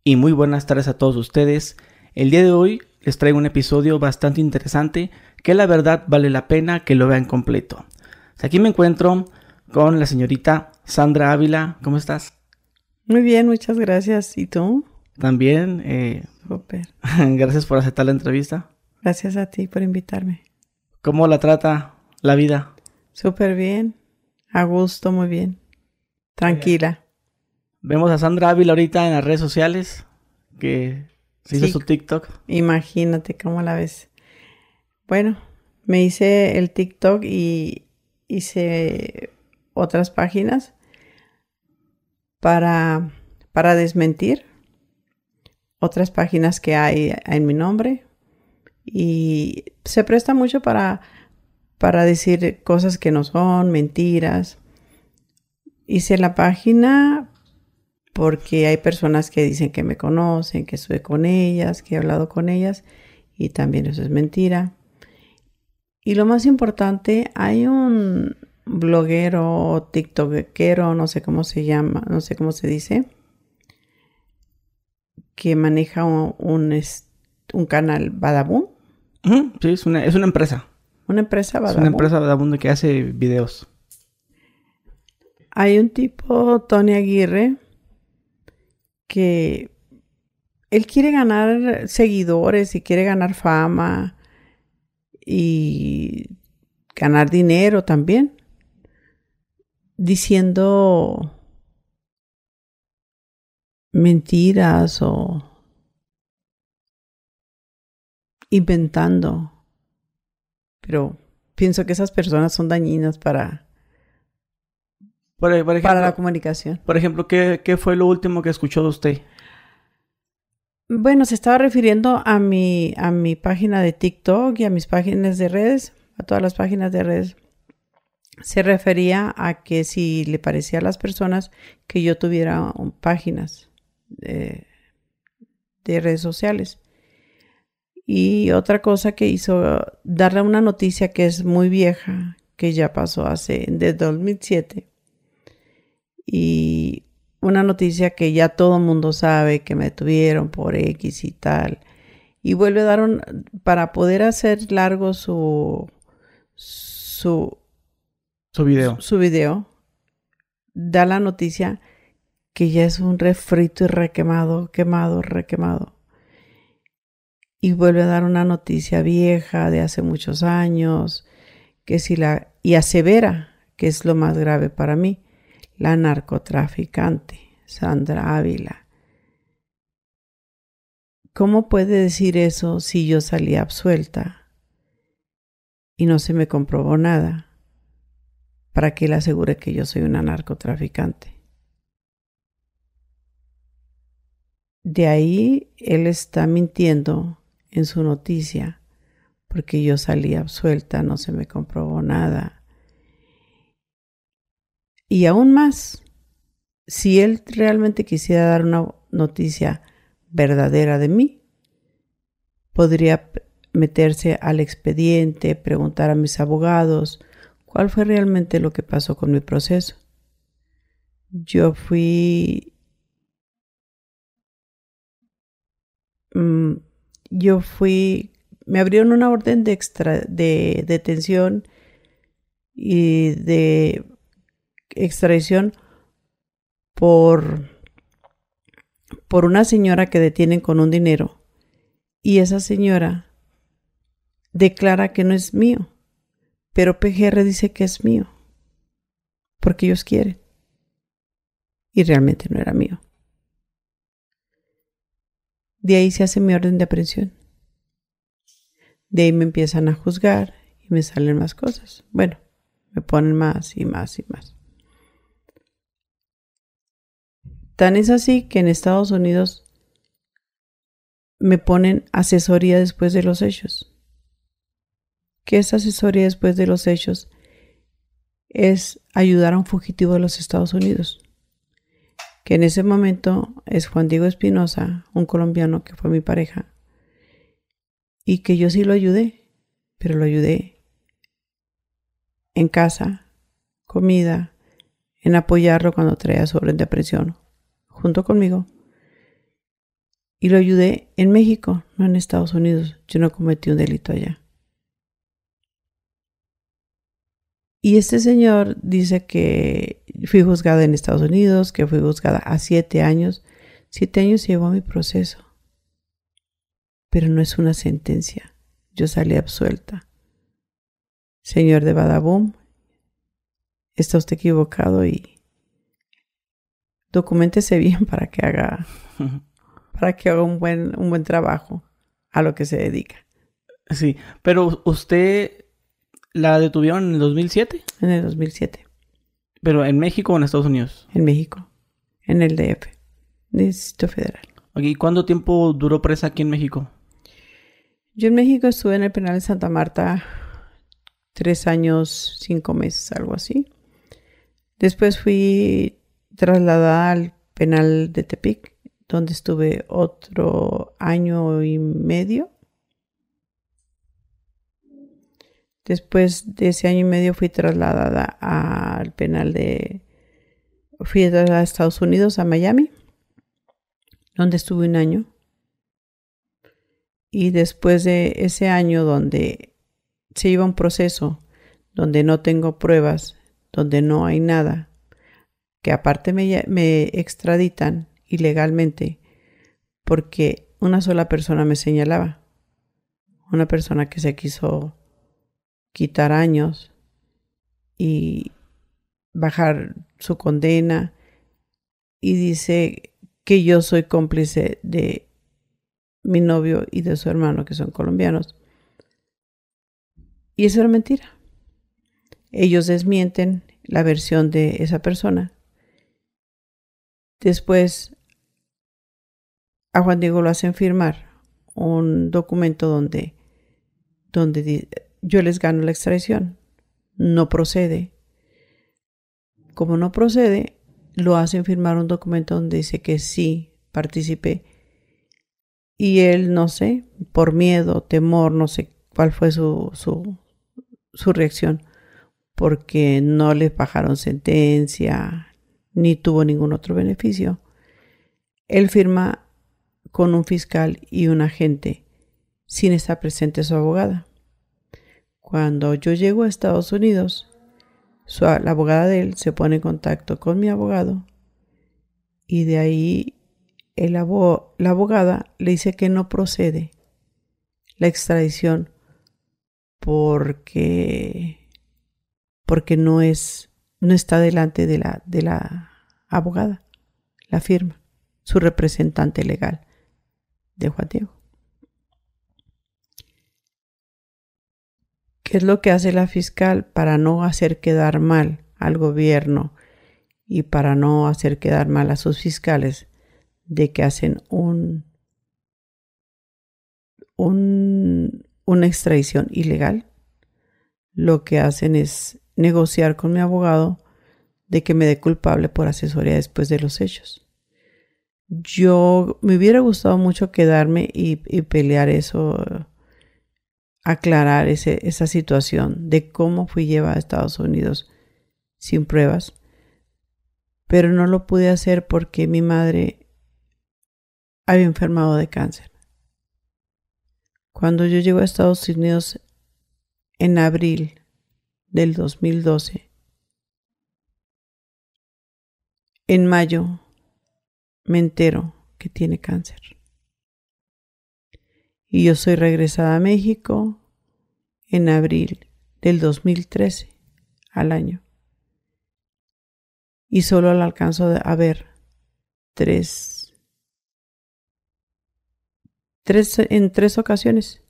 y muy buenas tardes a todos ustedes. El día de hoy les traigo un episodio bastante interesante que la verdad vale la pena que lo vean completo. Aquí me encuentro con la señorita Sandra Ávila. ¿Cómo estás? Muy bien, muchas gracias. ¿Y tú? También, Súper. gracias por aceptar la entrevista. Gracias a ti por invitarme. ¿Cómo la trata la vida? Súper bien. A gusto, muy bien. Tranquila. Vemos a Sandra Ávila ahorita en las redes sociales, que se hizo Sí, su TikTok. imagínate cómo la ves. Bueno, me hice el TikTok y hice otras páginas para, para desmentir otras páginas que hay en mi nombre. Y se presta mucho para decir cosas que no son, mentiras. Hice la página porque hay personas que dicen que me conocen, que estoy con ellas, que he hablado con ellas, y también eso es mentira. Y lo más importante, hay un bloguero o tiktokero, no sé cómo se llama, no sé cómo se dice, que maneja un canal Badabun, Sí, es una empresa. una empresa Es una Badabun. empresa de que hace videos. Hay un tipo, Tony Aguirre, que él quiere ganar seguidores y quiere ganar fama y ganar dinero también, diciendo mentiras o inventando. Pero pienso que esas personas son dañinas para la comunicación. Por ejemplo, ¿qué fue lo último que escuchó de usted? Bueno, se estaba refiriendo a mi página de TikTok y a mis páginas de redes, a todas las páginas de redes. Se refería a que si le parecía a las personas que yo tuviera páginas de redes sociales. Y otra cosa que hizo, darle una noticia que es muy vieja, que ya pasó de 2007. Y una noticia que ya todo el mundo sabe que me detuvieron por X y tal. Y vuelve a dar para poder hacer largo su video, da la noticia que ya es un refrito y requemado, requemado. Y vuelve a dar una noticia vieja de hace muchos años, y asevera, que es lo más grave para mí, la narcotraficante Sandra Ávila. ¿Cómo puede decir eso si yo salí absuelta y no se me comprobó nada para que él asegure que yo soy una narcotraficante? De ahí él está mintiendo en su noticia porque yo salí absuelta, no se me comprobó nada. Y aún más, si él realmente quisiera dar una noticia verdadera de mí, podría meterse al expediente, preguntar a mis abogados cuál fue realmente lo que pasó con mi proceso. Me abrieron una orden de detención y de extradición por una señora que detienen con un dinero, y esa señora declara que no es mío, pero PGR dice que es mío porque ellos quieren, y realmente no era mío. De ahí se hace mi orden de aprehensión. De ahí me empiezan a juzgar y me salen más cosas. Bueno, me ponen más y más y más. Tan es así que en Estados Unidos me ponen asesoría después de los hechos. ¿Qué es asesoría después de los hechos? Es ayudar a un fugitivo de los Estados Unidos, que en ese momento es Juan Diego Espinosa, un colombiano que fue mi pareja, y que yo sí lo ayudé, pero lo ayudé en casa, comida, en apoyarlo cuando traía su orden de aprehensión junto conmigo. Y lo ayudé en México, no en Estados Unidos. Yo no cometí un delito allá. Y este señor dice que fui juzgada en Estados Unidos, que fui juzgada a 7 años. 7 años llevó mi proceso. Pero no es una sentencia. Yo salí absuelta. Señor de Badaboom, está usted equivocado y documéntese bien para que haga un buen trabajo a lo que se dedica. Sí, pero usted la detuvieron en el 2007. En el 2007. ¿Pero en México o en Estados Unidos? En México, en el DF, Distrito Federal. ¿Y cuánto tiempo duró presa aquí en México? Yo en México estuve en el penal de Santa Marta 3 años, 5 meses, algo así. Después fui trasladada al penal de Tepic, donde estuve otro año y medio. Después de ese año y medio fui trasladada al penal fui trasladada a Estados Unidos, a Miami, donde estuve 1 año. Y después de ese año donde se lleva un proceso, donde no tengo pruebas, donde no hay nada, que aparte me extraditan ilegalmente porque una sola persona me señalaba. Una persona que se quiso quitar años y bajar su condena y dice que yo soy cómplice de mi novio y de su hermano, que son colombianos. Y eso era mentira. Ellos desmienten la versión de esa persona. Después a Juan Diego lo hacen firmar un documento donde yo les gano la extradición. No procede. Como no procede, lo hacen firmar un documento donde dice que sí participé. Y él, no sé, por miedo, temor, no sé cuál fue su reacción, porque no le bajaron sentencia, ni tuvo ningún otro beneficio. Él firma con un fiscal y un agente, sin estar presente su abogada. Cuando yo llego a Estados Unidos, la abogada de él se pone en contacto con mi abogado y de ahí la abogada le dice que no procede la extradición porque no está delante de la abogada, la firma, su representante legal de Juan Diego. ¿Qué es lo que hace la fiscal para no hacer quedar mal al gobierno y para no hacer quedar mal a sus fiscales de que hacen una extradición ilegal? Lo que hacen es negociar con mi abogado de que me dé culpable por asesoría después de los hechos. Yo me hubiera gustado mucho quedarme y pelear eso, aclarar esa situación de cómo fui llevada a Estados Unidos sin pruebas, pero no lo pude hacer porque mi madre había enfermado de cáncer. Cuando yo llego a Estados Unidos en abril del 2012, en mayo me entero que tiene cáncer. Y yo soy regresada a México en abril del 2013 al año. Y solo la alcanzo a ver en 3 ocasiones.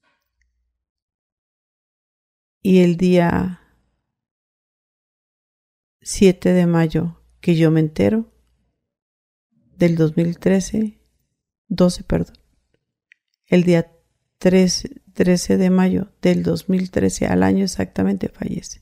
Y el día 7 de mayo que yo me entero del 12, el día 13 de mayo del 2013 al año exactamente fallece.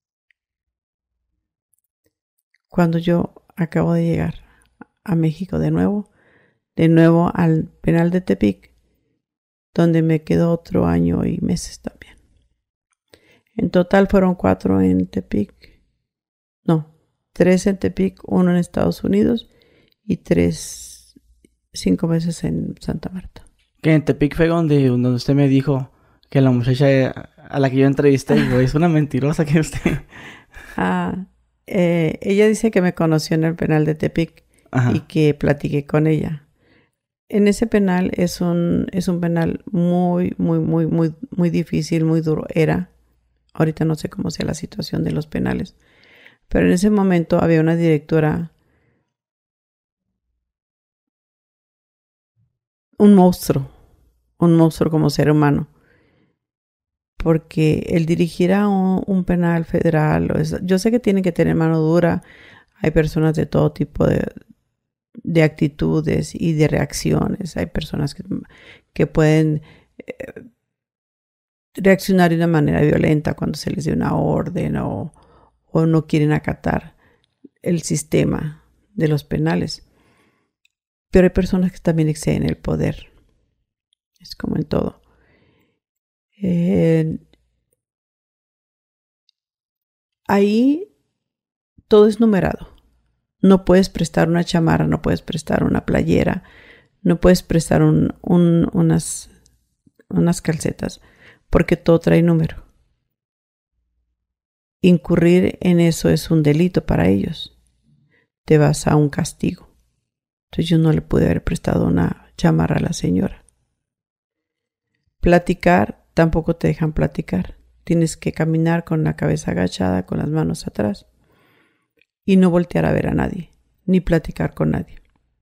Cuando yo acabo de llegar a México de nuevo al penal de Tepic, donde me quedó otro año y meses también. En total fueron 4 en Tepic. No, 3 en Tepic, 1 en Estados Unidos y 3 5 meses en Santa Marta. Que en Tepic fue donde usted me dijo que la muchacha a la que yo entrevisté, digo, es una mentirosa que usted... Ella dice que me conoció en el penal de Tepic. Ajá. Y que platiqué con ella. En ese penal es un penal muy, muy, muy, muy, muy difícil, muy duro. Era. Ahorita no sé cómo sea la situación de los penales. Pero en ese momento había una directora, un monstruo como ser humano. Porque el dirigir a un penal federal, yo sé que tienen que tener mano dura. Hay personas de todo tipo de actitudes y de reacciones. Hay personas que pueden reaccionar de una manera violenta cuando se les dé una orden o no quieren acatar el sistema de los penales. Pero hay personas que también exceden el poder. Es como en todo. Ahí todo es numerado. No puedes prestar una chamarra, no puedes prestar una playera, no puedes prestar unas calcetas, porque todo trae número. Incurrir en eso es un delito para ellos. Te vas a un castigo. Entonces yo no le pude haber prestado una chamarra a la señora. Platicar, tampoco te dejan platicar. Tienes que caminar con la cabeza agachada, con las manos atrás. Y no voltear a ver a nadie, ni platicar con nadie.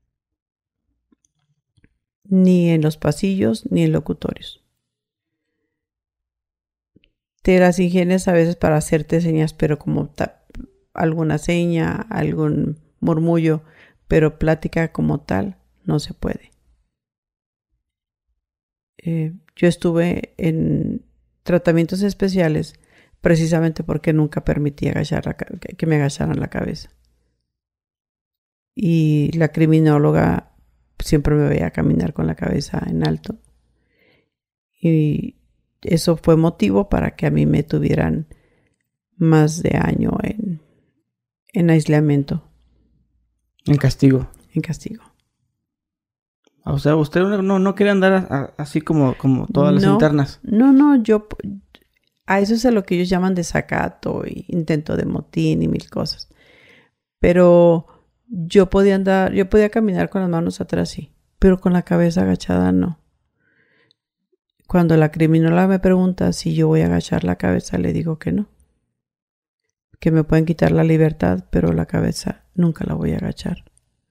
Ni en los pasillos, ni en locutorios. Te las ingenias a veces para hacerte señas, pero como alguna seña, algún murmullo, pero plática como tal no se puede. Yo estuve en tratamientos especiales precisamente porque nunca permití que me agacharan la cabeza. Y la criminóloga siempre me veía caminar con la cabeza en alto. Y eso fue motivo para que a mí me tuvieran más de año en aislamiento. En castigo. En castigo. O sea, usted no quiere andar así como todas las internas. No, yo... A eso es a lo que ellos llaman desacato y intento de motín y mil cosas. Pero yo podía caminar con las manos atrás, sí, pero con la cabeza agachada no. Cuando la criminóloga me pregunta si yo voy a agachar la cabeza, le digo que no. Que me pueden quitar la libertad, pero la cabeza nunca la voy a agachar.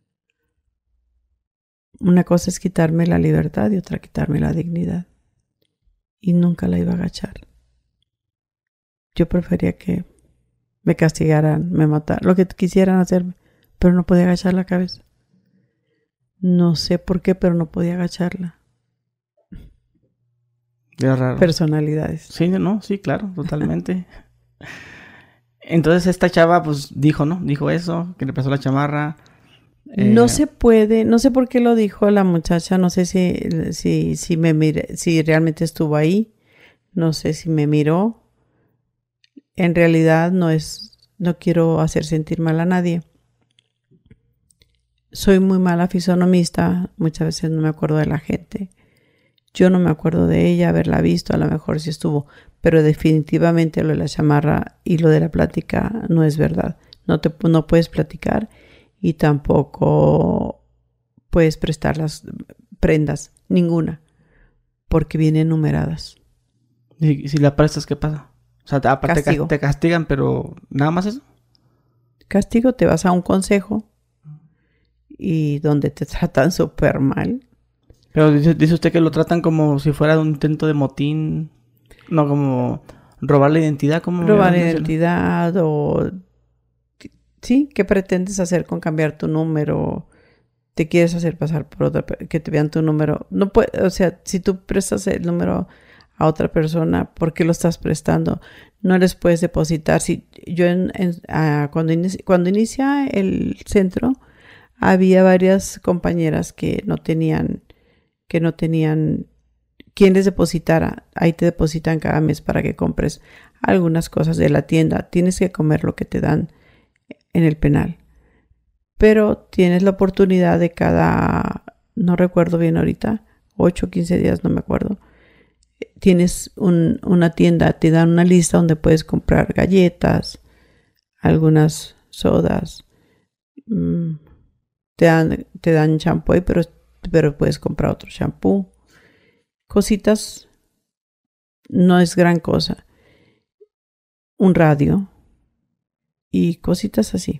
Una cosa es quitarme la libertad y otra quitarme la dignidad. Y nunca la iba a agachar. Yo prefería que me castigaran, me mataran, lo que quisieran hacerme, pero no podía agachar la cabeza. No sé por qué, pero no podía agacharla. Es raro. Personalidades. Sí, no, sí, claro, totalmente. Entonces esta chava pues dijo eso, que le pasó la chamarra. No se puede, no sé por qué lo dijo la muchacha, no sé si me miré, si realmente estuvo ahí, no sé si me miró. En realidad no quiero hacer sentir mal a nadie. Soy muy mala fisonomista, muchas veces no me acuerdo de la gente. Yo no me acuerdo de ella, haberla visto, a lo mejor sí estuvo, pero definitivamente lo de la chamarra y lo de la plática no es verdad. No puedes platicar y tampoco puedes prestar las prendas, ninguna, porque vienen numeradas. ¿Y si la prestas, qué pasa? O sea, aparte te castigan, pero ¿nada más eso? Castigo, te vas a un consejo y donde te tratan súper mal. Pero dice usted que lo tratan como si fuera un intento de motín, no como robar la identidad. Robar la identidad o... Sí, ¿qué pretendes hacer con cambiar tu número? ¿Te quieres hacer pasar por otra, que te vean tu número? No puede, o sea, si tú prestas el número a otra persona, ¿por qué lo estás prestando? No les puedes depositar. Si yo cuando inicia el centro, había varias compañeras que no tenían quien les depositara. Ahí te depositan cada mes para que compres algunas cosas de la tienda. Tienes que comer lo que te dan en el penal. Pero tienes la oportunidad de cada no recuerdo bien ahorita, 8 o 15 días, no me acuerdo. Tienes una tienda, te dan una lista donde puedes comprar galletas, algunas sodas, te dan champú, pero puedes comprar otro champú. Cositas, no es gran cosa. Un radio y cositas así.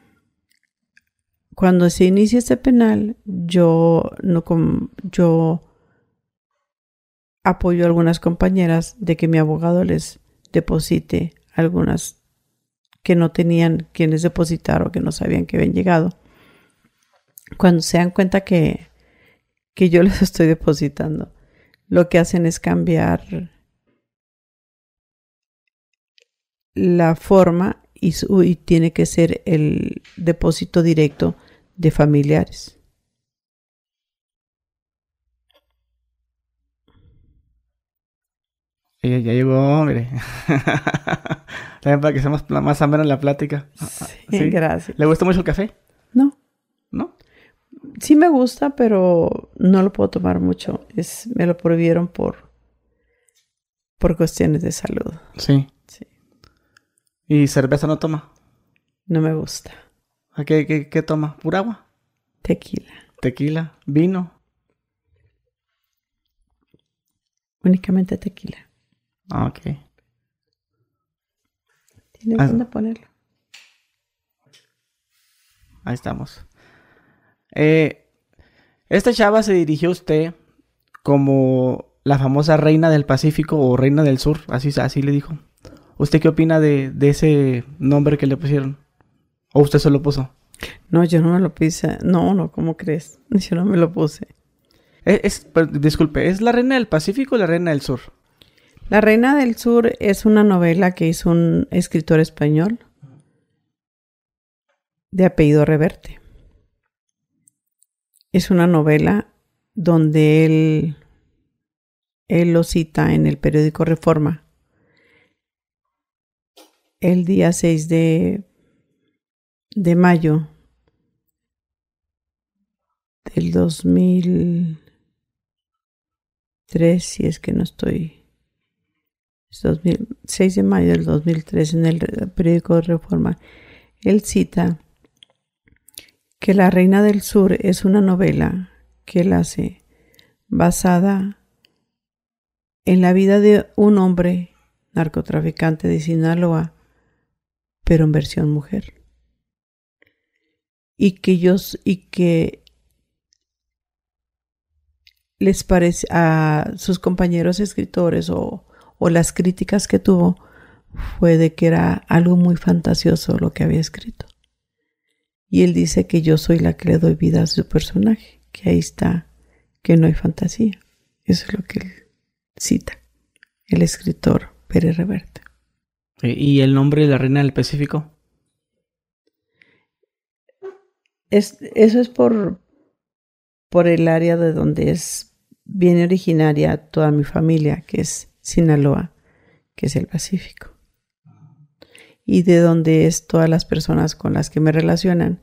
Cuando se inicia este penal, yo apoyo a algunas compañeras de que mi abogado les deposite algunas que no tenían quienes depositar o que no sabían que habían llegado. Cuando se dan cuenta que yo les estoy depositando, lo que hacen es cambiar la forma y tiene que ser el depósito directo de familiares. Ya llegó, mire. También para que sea más amena la plática. Sí, gracias. ¿Le gusta mucho el café? No. ¿No? Sí me gusta, pero no lo puedo tomar mucho. Me lo prohibieron por cuestiones de salud. Sí. ¿Y cerveza no toma? No me gusta. ¿Qué toma? ¿Pura agua? Tequila. ¿Tequila? ¿Vino? Únicamente tequila. Ok. ¿Tienes dónde ponerlo? Ahí estamos. Esta chava se dirigió a usted como la famosa reina del Pacífico o reina del sur, así le dijo. ¿Usted qué opina de ese nombre que le pusieron? ¿O usted se lo puso? No, yo no me lo puse. No, ¿cómo crees? Yo no me lo puse. Disculpe, ¿es la reina del Pacífico o la reina del sur? La reina del sur es una novela que hizo un escritor español de apellido Reverte. Es una novela donde él lo cita en el periódico Reforma el día 6 de mayo del 2003, si es que no estoy... 6 de mayo del 2003 en el periódico Reforma. Él cita que La Reina del Sur es una novela que él hace basada en la vida de un hombre narcotraficante de Sinaloa, pero en versión mujer. Y que les parece a sus compañeros escritores o las críticas que tuvo fue de que era algo muy fantasioso lo que había escrito. Y él dice que yo soy la que le doy vida a su personaje, que ahí está, que no hay fantasía. Eso es lo que él cita, el escritor Pérez Reverte. ¿Y el nombre de la reina del Pacífico? Eso es por el área de donde viene originaria toda mi familia, que es Sinaloa, que es el Pacífico. Y de donde es todas las personas con las que me relacionan,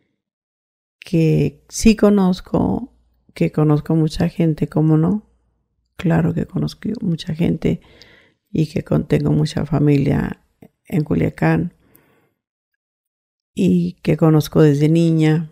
que sí conozco mucha gente, ¿cómo no? Claro que conozco mucha gente y que tengo mucha familia en Culiacán y que conozco desde niña,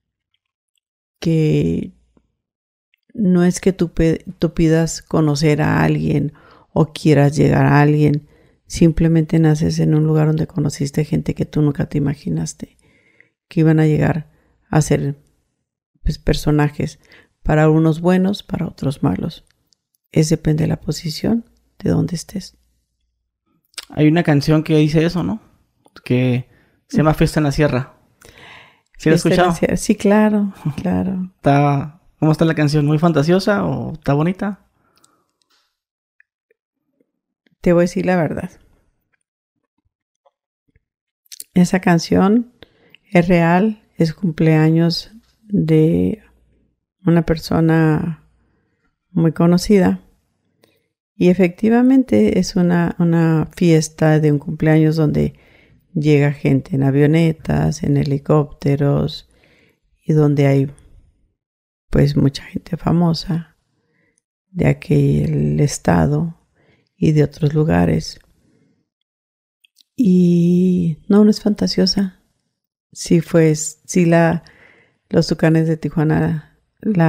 que no es que tú pidas conocer a alguien o quieras llegar a alguien, simplemente naces en un lugar donde conociste gente que tú nunca te imaginaste que iban a llegar a ser personajes, para unos buenos, para otros malos. Depende de la posición, de donde estés. Hay una canción que dice eso, ¿no? Que se llama Fiesta en la Sierra. ¿Sí la has escuchado? Sí, claro. ¿Cómo está la canción? ¿Muy fantasiosa o está bonita? Te voy a decir la verdad. Esa canción es real, es cumpleaños de una persona muy conocida. Y efectivamente es una fiesta de un cumpleaños donde llega gente en avionetas, en helicópteros y donde hay pues mucha gente famosa de aquel estado y de otros lugares. Y no es fantasiosa. Los Tucanes de Tijuana,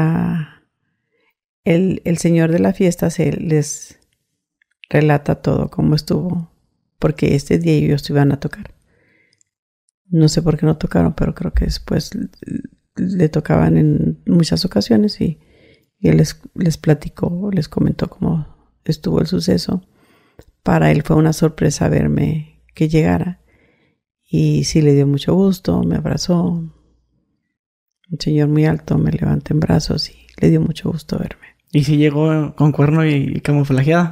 el señor de la fiesta se les relata todo cómo estuvo, porque este día ellos iban a tocar. No sé por qué no tocaron, pero creo que después le tocaban en muchas ocasiones y él les platicó, les comentó cómo estuvo el suceso. Para él fue una sorpresa verme que llegara y sí le dio mucho gusto, me abrazó. Un señor muy alto me levantó en brazos y le dio mucho gusto verme. ¿Y si llegó con cuerno y camuflajeada?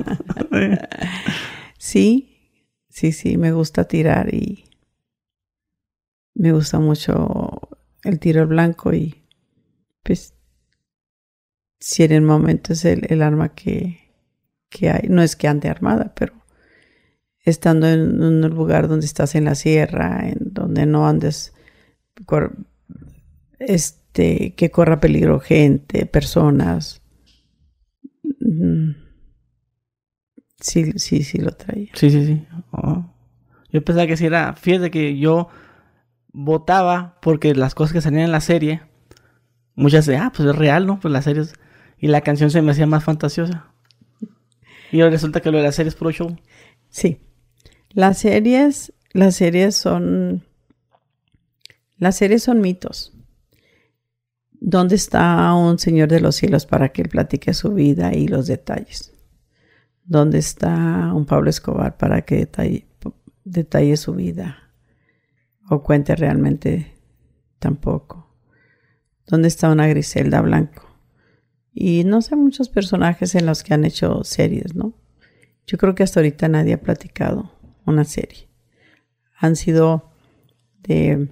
Sí, me gusta tirar y me gusta mucho el tiro al blanco y pues si en el momento es el arma que hay. No es que ande armada, pero estando en un lugar donde estás en la sierra, en donde no andes, que corra peligro gente, personas. Sí lo traía. Sí. Oh. Yo pensaba que si era... Fíjate que yo votaba porque las cosas que salían en la serie, muchas de, pues es real, ¿no? Pues las series... Y la canción se me hacía más fantasiosa. Y ahora resulta que lo de la serie es puro show. Sí. Las series son mitos. ¿Dónde está un señor de los cielos para que él platique su vida y los detalles? ¿Dónde está un Pablo Escobar para que detalle su vida o cuente realmente? Tampoco. ¿Dónde está una Griselda Blanco? Y no sé, muchos personajes en los que han hecho series, ¿no? Yo creo que hasta ahorita nadie ha platicado una serie. Han sido de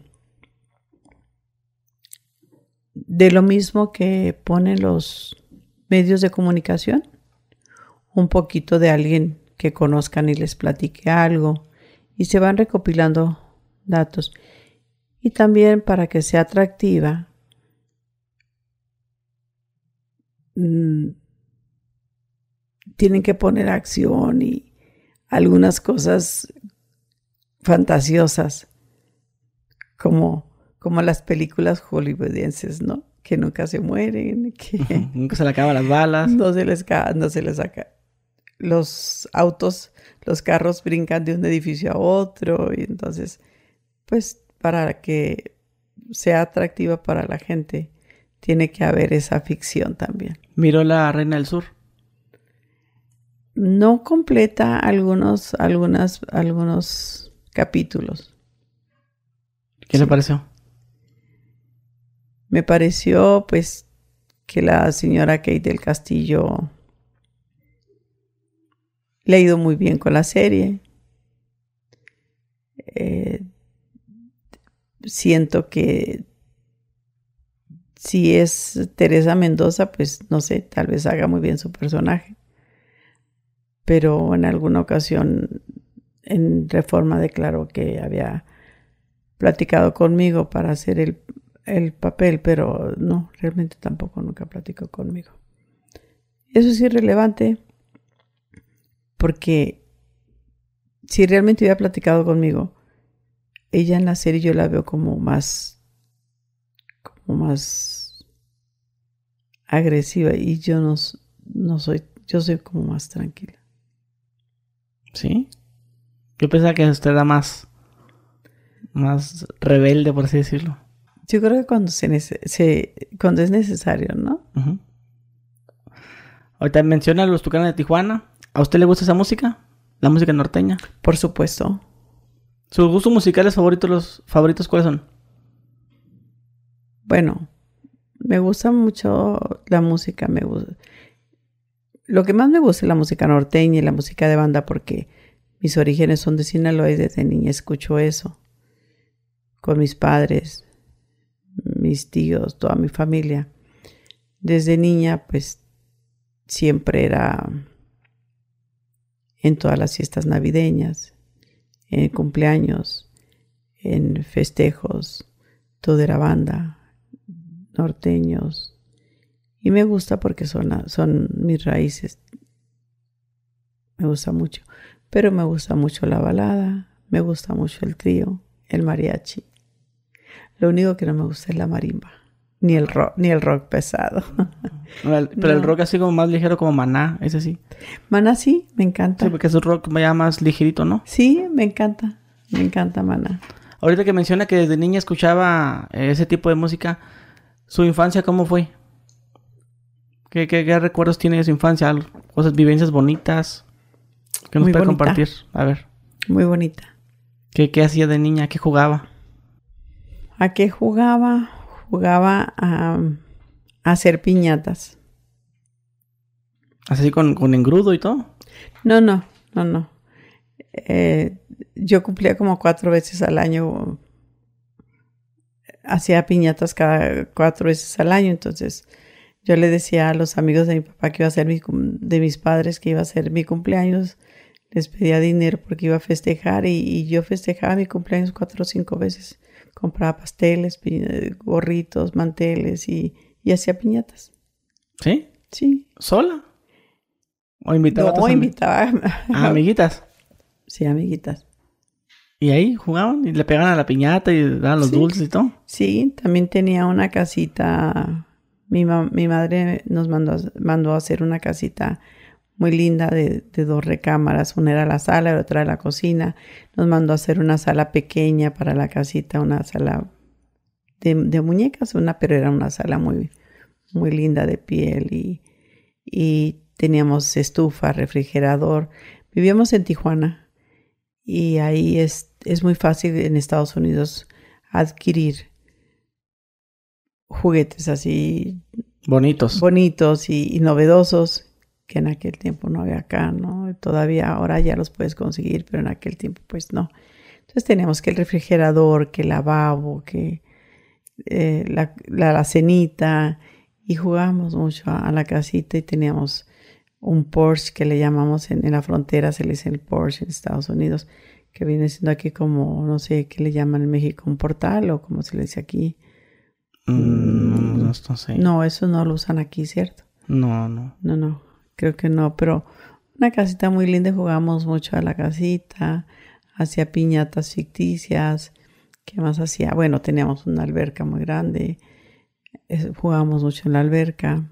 lo mismo que ponen los medios de comunicación. Un poquito de alguien que conozcan y les platique algo. Y se van recopilando datos. Y también para que sea atractiva, tienen que poner acción y algunas cosas fantasiosas, como las películas hollywoodenses, ¿no? Que nunca se mueren, que nunca se le acaban las balas. No se les saca. Los autos, los carros brincan de un edificio a otro y entonces, pues, para que sea atractiva para la gente, tiene que haber esa ficción también. ¿Miró La Reina del Sur? No completa algunos capítulos. ¿Qué le pareció? Me pareció, pues, que la señora Kate del Castillo le ha ido muy bien con la serie. Siento que si es Teresa Mendoza, pues no sé, tal vez haga muy bien su personaje. Pero en alguna ocasión en Reforma declaró que había platicado conmigo para hacer el papel, pero no, realmente tampoco nunca platicó conmigo. Eso es irrelevante, porque si realmente hubiera platicado conmigo, ella en la serie yo la veo como más agresiva y yo no soy, yo soy como más tranquila. ¿Sí? Yo pensaba que usted era más rebelde, por así decirlo. Yo creo que cuando cuando es necesario, ¿no? Uh-huh. Ahorita menciona los Tucanes de Tijuana. ¿A usted le gusta esa música? ¿La música norteña? Por supuesto. ¿Sus gustos musicales favoritos cuáles son? Bueno, me gusta mucho la música. Lo que más me gusta es la música norteña y la música de banda, porque mis orígenes son de Sinaloa y desde niña escucho eso. Con mis padres, mis tíos, toda mi familia. Desde niña, pues, siempre era en todas las fiestas navideñas, en cumpleaños, en festejos, todo era banda, norteños, Y me gusta porque son mis raíces. Me gusta mucho. Pero me gusta mucho la balada, me gusta mucho el trío, el mariachi. Lo único que no me gusta es la marimba, ni el rock pesado. Pero el rock así como más ligero como Maná, ese sí. Maná sí, me encanta. Sí, porque es un rock ya más ligerito, ¿no? Sí, me encanta Maná. Ahorita que menciona que desde niña escuchaba ese tipo de música, ¿su infancia cómo fue? ¿Qué recuerdos tiene de su infancia? Cosas, vivencias bonitas que nos Muy puede bonita. compartir. A ver. Muy bonita. ¿Qué hacía de niña? ¿Qué jugaba? ¿A qué jugaba? Jugaba a hacer piñatas. ¿Así con engrudo y todo? No. Yo cumplía como 4 veces al año. Hacía piñatas cada 4 veces al año. Entonces yo le decía a los amigos de mi papá que iba a ser de mis padres que iba a ser mi cumpleaños. Les pedía dinero porque iba a festejar y yo festejaba mi cumpleaños 4 o 5 veces. Compraba pasteles, gorritos, manteles y hacía piñatas. ¿Sí? Sí. ¿Sola? ¿O invitaba a No, otras invitaba a amiguitas? Sí, amiguitas. ¿Y ahí jugaban? ¿Y le pegaban a la piñata y daban los Sí. dulces y todo? Sí, también tenía una casita. Mi madre nos mandó a hacer una casita muy linda de 2 recámaras. Una era la sala y otra era la cocina. Nos mandó a hacer una sala pequeña para la casita, una sala de muñecas, pero era una sala muy, muy linda de piel y teníamos estufa, refrigerador. Vivíamos en Tijuana y ahí es muy fácil en Estados Unidos adquirir juguetes así Bonitos. bonitos y novedosos que en aquel tiempo no había acá, ¿no? Todavía ahora ya los puedes conseguir, pero en aquel tiempo pues no. Entonces teníamos que el refrigerador, que el lavabo, que la cenita y jugábamos mucho a la casita y teníamos un Porsche que le llamamos en la frontera, se le dice el Porsche en Estados Unidos, que viene siendo aquí como, no sé, ¿qué le llaman en México? ¿Un portal o cómo se le dice aquí? No sé. No, eso no lo usan aquí, ¿cierto? No. No, creo que no, pero una casita muy linda, jugamos mucho a la casita, hacía piñatas ficticias, ¿qué más hacía? Bueno, teníamos una alberca muy grande, jugábamos mucho en la alberca.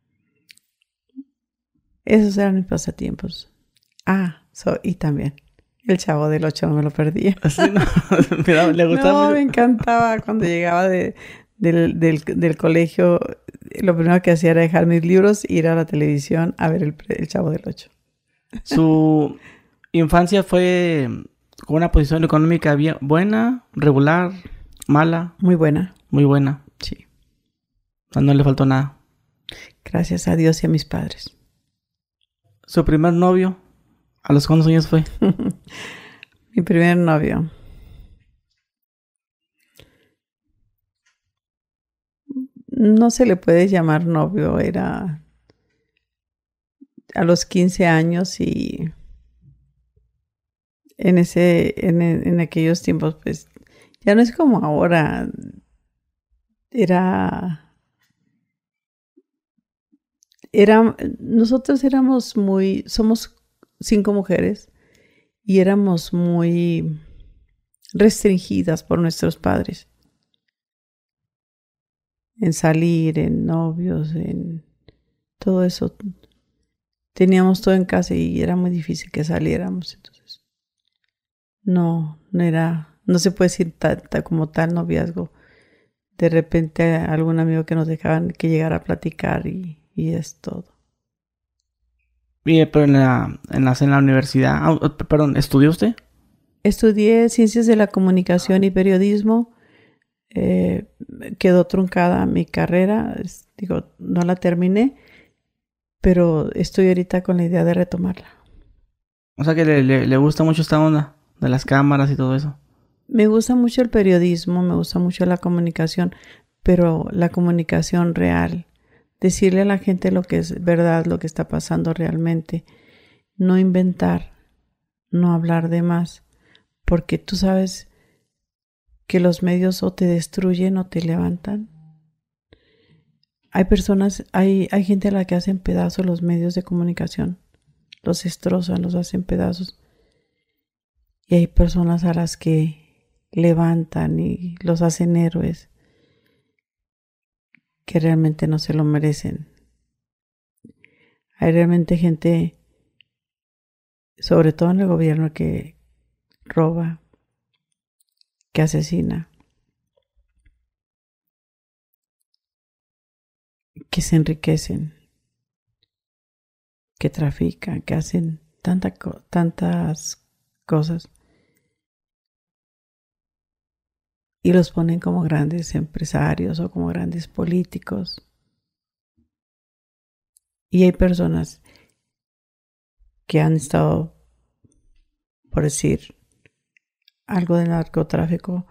Esos eran mis pasatiempos. Y también el Chavo del 8 no me lo perdía. Así no. Mira, le gustaba No, mucho. me encantaba cuando llegaba del colegio. Lo primero que hacía era dejar mis libros e ir a la televisión a ver el Chavo del 8. Su infancia fue con una posición económica buena, regular, mala. Muy buena. Muy buena. Sí. No le faltó nada. Gracias a Dios y a mis padres. ¿Su primer novio? ¿A los cuántos años fue? Mi primer novio. No se le puede llamar novio, era a los 15 años y en aquellos tiempos pues ya no es como ahora. Nosotros somos 5 mujeres y éramos muy restringidas por nuestros padres en salir, en novios, en todo eso. Teníamos todo en casa y era muy difícil que saliéramos. Entonces, no se puede decir como tal noviazgo. De repente algún amigo que nos dejaban que llegara a platicar y es todo. Pero en la universidad... perdón, ¿estudió usted? Estudié Ciencias de la Comunicación y Periodismo. Quedó truncada mi carrera. No la terminé, pero estoy ahorita con la idea de retomarla. O sea que le gusta mucho esta onda de las cámaras y todo eso. Me gusta mucho el periodismo, me gusta mucho la comunicación, pero la comunicación real. Decirle a la gente lo que es verdad, lo que está pasando realmente. No inventar, no hablar de más, porque tú sabes que los medios o te destruyen o te levantan. Hay personas, hay gente a la que hacen pedazos los medios de comunicación. Los destrozan, los hacen pedazos. Y hay personas a las que levantan y los hacen héroes que realmente no se lo merecen. Hay realmente gente, sobre todo en el gobierno, que roba, que asesina, que se enriquecen, que trafican, que hacen tantas cosas y los ponen como grandes empresarios o como grandes políticos. Y hay personas que han estado, por decir algo de narcotráfico,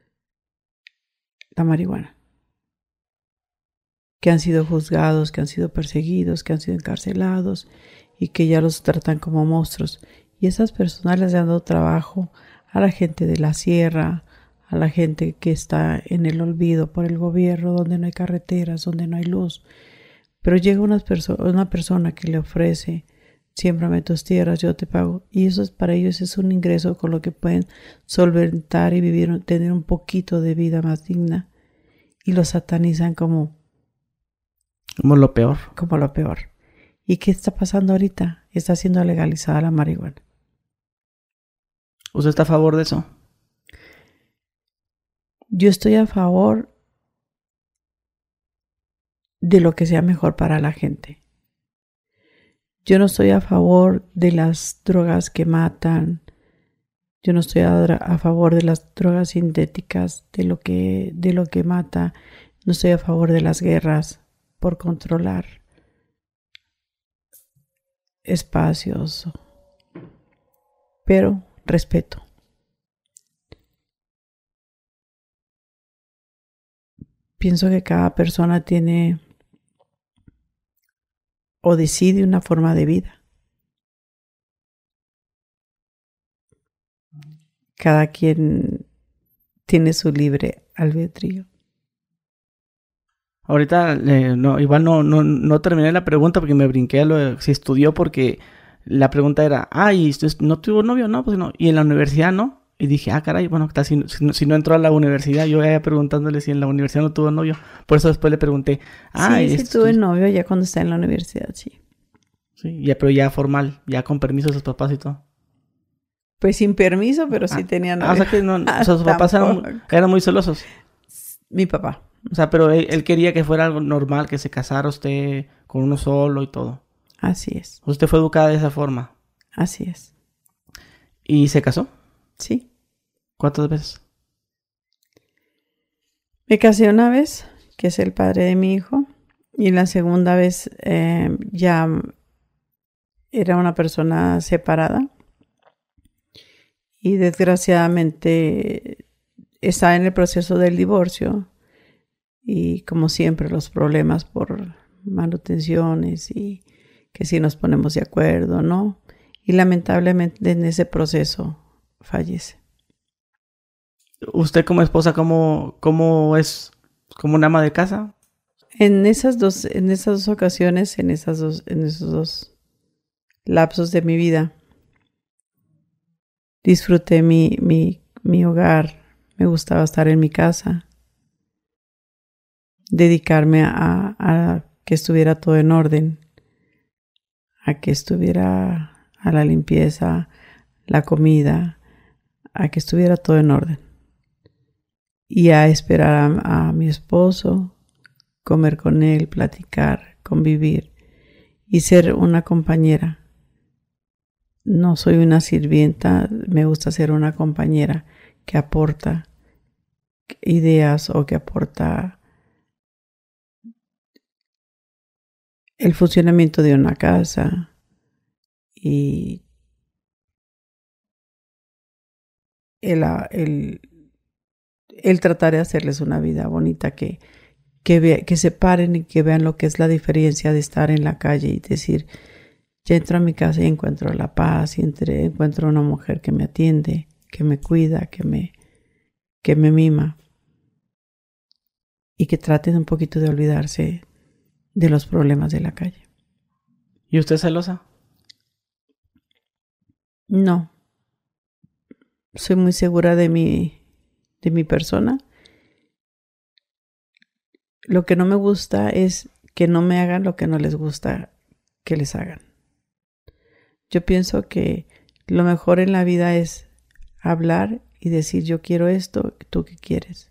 la marihuana, que han sido juzgados, que han sido perseguidos, que han sido encarcelados y que ya los tratan como monstruos. Y esas personas les han dado trabajo a la gente de la sierra, a la gente que está en el olvido por el gobierno, donde no hay carreteras, donde no hay luz. Pero llega una persona que le ofrece: siémbrame tus tierras, yo te pago. Y eso para ellos es un ingreso con lo que pueden solventar y vivir, tener un poquito de vida más digna. Y lo satanizan como lo peor. Como lo peor. ¿Y qué está pasando ahorita? Está siendo legalizada la marihuana. ¿Usted está a favor de eso? Yo estoy a favor de lo que sea mejor para la gente. Yo no estoy a favor de las drogas que matan. Yo no estoy a favor de las drogas sintéticas, de lo que mata. No estoy a favor de las guerras por controlar espacios. Pero respeto. Pienso que cada persona tiene o decide una forma de vida. Cada quien tiene su libre albedrío. Ahorita igual no terminé la pregunta porque me brinqué a lo de si estudió, porque la pregunta era, ¿y no tuvo novio? No, pues no. ¿Y en la universidad no? Y dije, caray, bueno, si no entró a la universidad, yo iba preguntándole si en la universidad no tuvo novio. Por eso después le pregunté, sí tuve novio ya cuando estaba en la universidad, sí. Sí, pero ya formal, ya con permiso de sus papás y todo. Pues sin permiso, pero sí tenía novio. O sea que sus papás eran muy celosos. Mi papá. O sea, pero él quería que fuera algo normal, que se casara usted con uno solo y todo. Así es. ¿Usted fue educada de esa forma? Así es. ¿Y se casó? Sí. ¿Cuántas veces? Me casé una vez, que es el padre de mi hijo, y la segunda vez ya era una persona separada y desgraciadamente estaba en el proceso del divorcio y como siempre los problemas por manutenciones y que si nos ponemos de acuerdo, ¿no? Y lamentablemente en ese proceso fallece. ¿Usted como esposa cómo es? ¿Como una ama de casa? En esas dos ocasiones, en esos dos lapsos de mi vida, disfruté mi hogar. Me gustaba estar en mi casa, dedicarme a que estuviera todo en orden, a que estuviera a la limpieza, la comida, a que estuviera todo en orden. Y a esperar a mi esposo, comer con él, platicar, convivir y ser una compañera. No soy una sirvienta, me gusta ser una compañera que aporta ideas o que aporta el funcionamiento de una casa y el tratar de hacerles una vida bonita, que se paren y que vean lo que es la diferencia de estar en la calle y decir, ya entro a mi casa y encuentro la paz y encuentro una mujer que me atiende, que me cuida, que me mima y que traten un poquito de olvidarse de los problemas de la calle. ¿Y usted es celosa? No. Soy muy segura de mi persona. Lo que no me gusta es que no me hagan lo que no les gusta que les hagan. Yo pienso que lo mejor en la vida es hablar y decir yo quiero esto, ¿tú qué quieres?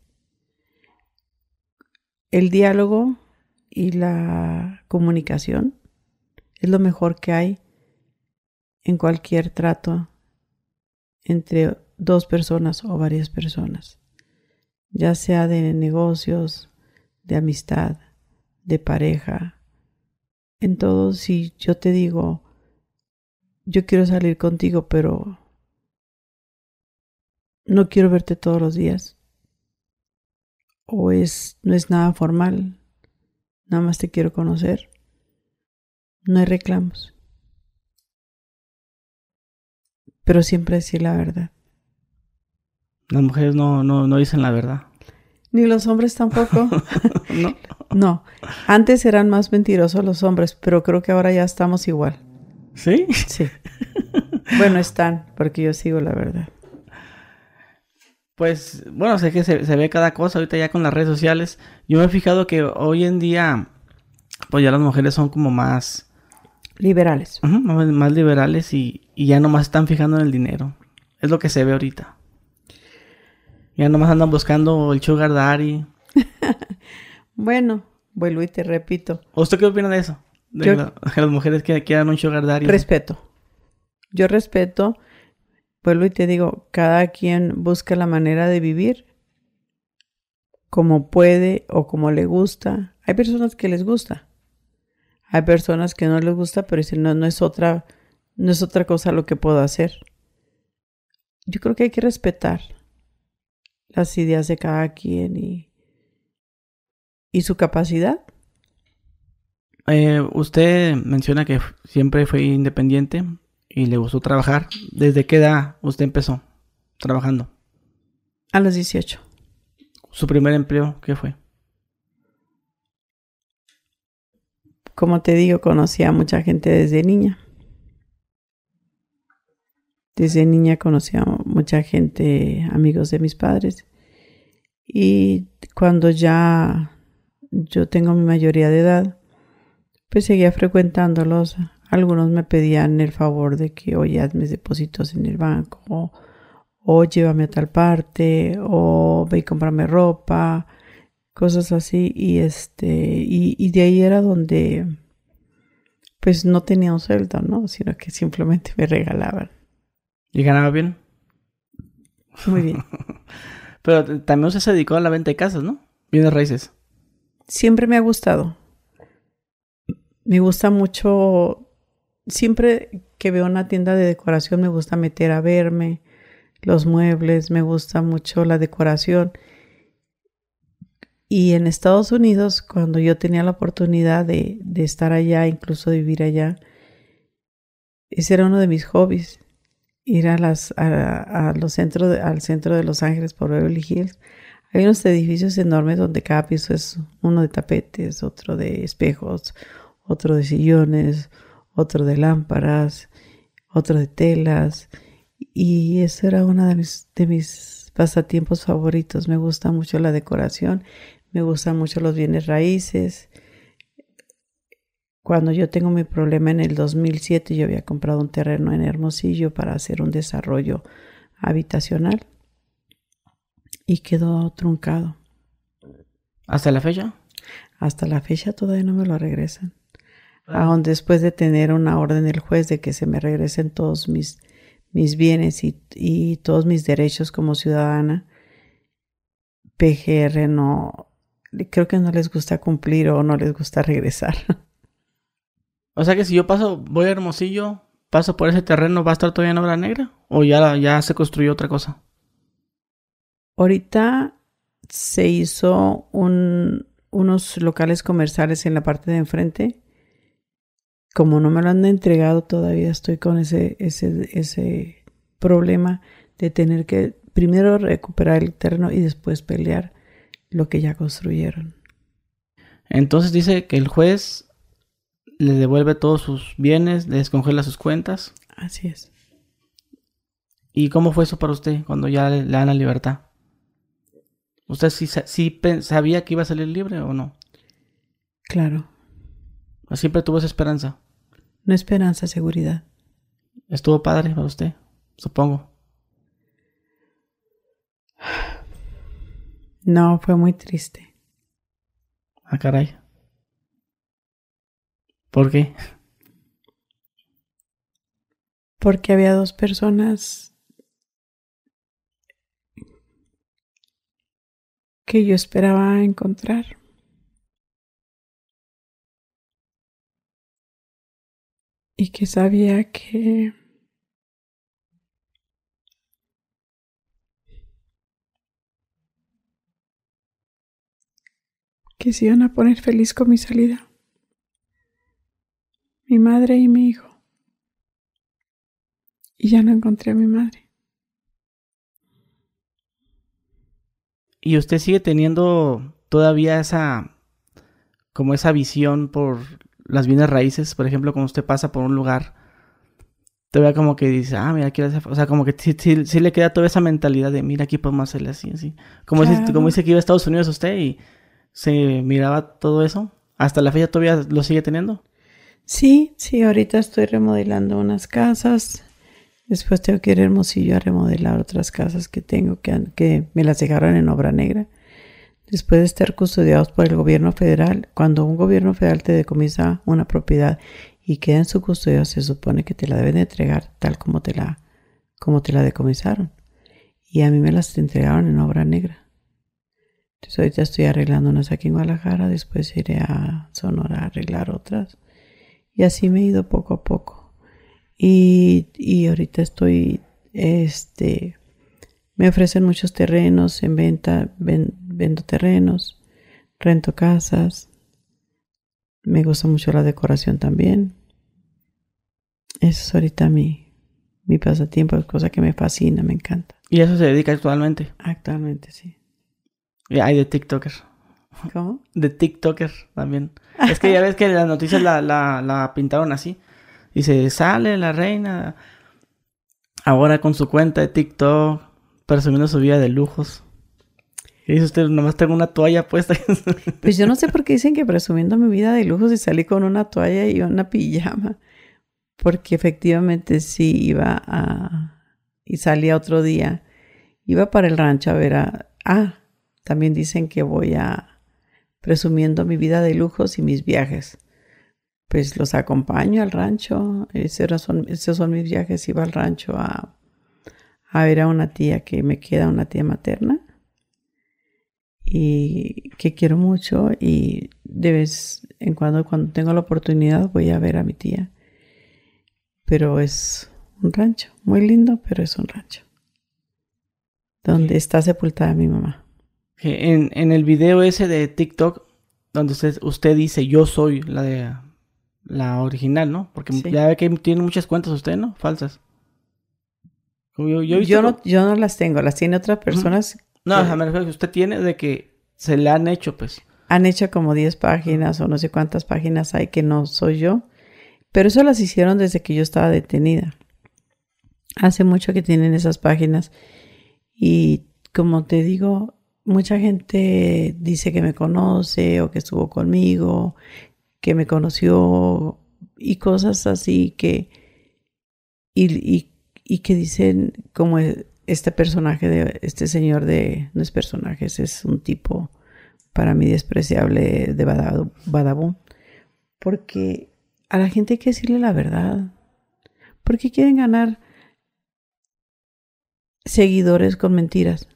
El diálogo y la comunicación es lo mejor que hay en cualquier trato entre dos personas o varias personas, ya sea de negocios, de amistad, de pareja. En todo, si yo te digo, yo quiero salir contigo, pero no quiero verte todos los días, o no es nada formal, nada más te quiero conocer, no hay reclamos. Pero siempre decir la verdad. Las mujeres no dicen la verdad. Ni los hombres tampoco. No. No, antes eran más mentirosos los hombres, pero creo que ahora ya estamos igual. ¿Sí? Sí. Bueno, están, porque yo sigo la verdad. Pues, bueno, sé que se ve cada cosa ahorita ya con las redes sociales. Yo me he fijado que hoy en día, pues ya las mujeres son como más... Liberales. Más liberales y ya nomás están fijando en el dinero. Es lo que se ve ahorita. Ya nomás andan buscando el sugar daddy. Bueno, vuelvo y te repito. ¿Usted qué opina de eso? De las mujeres que quieran un sugar daddy. Respeto. Yo respeto. Vuelvo y te digo, cada quien busca la manera de vivir como puede o como le gusta. Hay personas que les gusta. Hay personas que no les gusta, pero dicen, no es otra cosa lo que puedo hacer. Yo creo que hay que respetar las ideas de cada quien y su capacidad. Usted menciona que siempre fue independiente y le gustó trabajar. ¿Desde qué edad usted empezó trabajando? A los 18. ¿Su primer empleo qué fue? Como te digo, conocí a mucha gente desde niña. Desde niña conocí a mucha gente, amigos de mis padres. Y cuando ya yo tengo mi mayoría de edad, pues seguía frecuentándolos. Algunos me pedían el favor de que, oye, hazme depósitos en el banco, o llévame a tal parte, o ve y cómprame ropa, cosas así. Y de ahí era donde, pues no tenía un sueldo, ¿no? Sino que simplemente me regalaban. ¿Y ganaba bien? Muy bien. Pero también usted se dedicó a la venta de casas, ¿no? Bienes raíces. Siempre me ha gustado. Me gusta mucho. Siempre que veo una tienda de decoración me gusta meter a verme los muebles. Me gusta mucho la decoración. Y en Estados Unidos, cuando yo tenía la oportunidad de estar allá, incluso de vivir allá, ese era uno de mis hobbies. Ir al centro de Los Ángeles por Beverly Hills. Hay unos edificios enormes donde cada piso es uno de tapetes, otro de espejos, otro de sillones, otro de lámparas, otro de telas. Y eso era uno de mis pasatiempos favoritos. Me gusta mucho la decoración, me gustan mucho los bienes raíces. Cuando yo tengo mi problema en el 2007, yo había comprado un terreno en Hermosillo para hacer un desarrollo habitacional y quedó truncado. ¿Hasta la fecha? Hasta la fecha todavía no me lo regresan. Aún después de tener una orden del juez de que se me regresen todos mis bienes y todos mis derechos como ciudadana, PGR creo que no les gusta cumplir o no les gusta regresar. O sea que si yo voy a Hermosillo, paso por ese terreno, ¿va a estar todavía en obra negra? ¿O ya se construyó otra cosa? Ahorita se hizo unos locales comerciales en la parte de enfrente. Como no me lo han entregado, todavía estoy con ese problema de tener que primero recuperar el terreno y después pelear lo que ya construyeron. Entonces dice que el juez le devuelve todos sus bienes, le descongela sus cuentas. Así es. ¿Y cómo fue eso para usted cuando ya le dan la libertad? ¿Usted sí sabía que iba a salir libre o no? Claro. ¿O siempre tuvo esa esperanza? No esperanza, seguridad. ¿Estuvo padre para usted? Supongo. No, fue muy triste. Ah, caray. ¿Por qué? Porque había 2 personas que yo esperaba encontrar. Y que sabía que se iban a poner feliz con mi salida. Mi madre y mi hijo. Y ya no encontré a mi madre. ¿Y usted sigue teniendo todavía esa visión por las bienes raíces? Por ejemplo, cuando usted pasa por un lugar, todavía como que dice, mira, quiero hacer... O sea, como que sí le queda toda esa mentalidad de, mira, aquí podemos hacerle así, así. Como dice que iba a Estados Unidos usted y se miraba todo eso. ¿Hasta la fecha todavía lo sigue teniendo? Sí, ahorita estoy remodelando unas casas. Después tengo que ir a Hermosillo a remodelar otras casas que tengo que me las dejaron en obra negra. Después de estar custodiados por el gobierno federal, cuando un gobierno federal te decomisa una propiedad y queda en su custodia, se supone que te la deben de entregar tal como te la decomisaron. Y a mí me las entregaron en obra negra. Entonces ahorita estoy arreglando unas aquí en Guadalajara, después iré a Sonora a arreglar otras. Y así me he ido poco a poco. Y ahorita estoy, me ofrecen muchos terrenos en venta, vendo terrenos, rento casas. Me gusta mucho la decoración también. Eso es ahorita mi pasatiempo, es cosa que me fascina, me encanta. ¿Y eso se dedica actualmente? Actualmente, sí. Y hay de TikToker. ¿Cómo? De TikToker también. Es que ya ves que las noticias la pintaron así. Dice, sale la reina ahora con su cuenta de TikTok presumiendo su vida de lujos. Y dice usted, nomás tengo una toalla puesta. Pues yo no sé por qué dicen que presumiendo mi vida de lujos y salí con una toalla y una pijama. Porque efectivamente sí y salía otro día. Iba para el rancho a ver también dicen que voy presumiendo mi vida de lujos y mis viajes. Pues los acompaño al rancho. Esos son mis viajes. Iba al rancho a ver a una tía que me queda, una tía materna. Y que quiero mucho. Y de vez en cuando tengo la oportunidad, voy a ver a mi tía. Pero es un rancho. Muy lindo, pero es un rancho. Donde está sepultada mi mamá. En el video ese de TikTok, donde usted dice, yo soy la original, ¿no? Porque sí. Ya ve que tiene muchas cuentas usted, ¿no? Falsas. Yo no las tengo, las tiene otras personas. No, o sea, me refiero que usted tiene de que se le han hecho, pues. Han hecho como 10 páginas o no sé cuántas páginas hay que no soy yo. Pero eso las hicieron desde que yo estaba detenida. Hace mucho que tienen esas páginas. Y como te digo, mucha gente dice que me conoce o que estuvo conmigo, que me conoció y cosas así que y que dicen como este personaje este señor no es personaje, es un tipo para mí despreciable de Badabun, porque a la gente hay que decirle la verdad, porque quieren ganar seguidores con mentiras.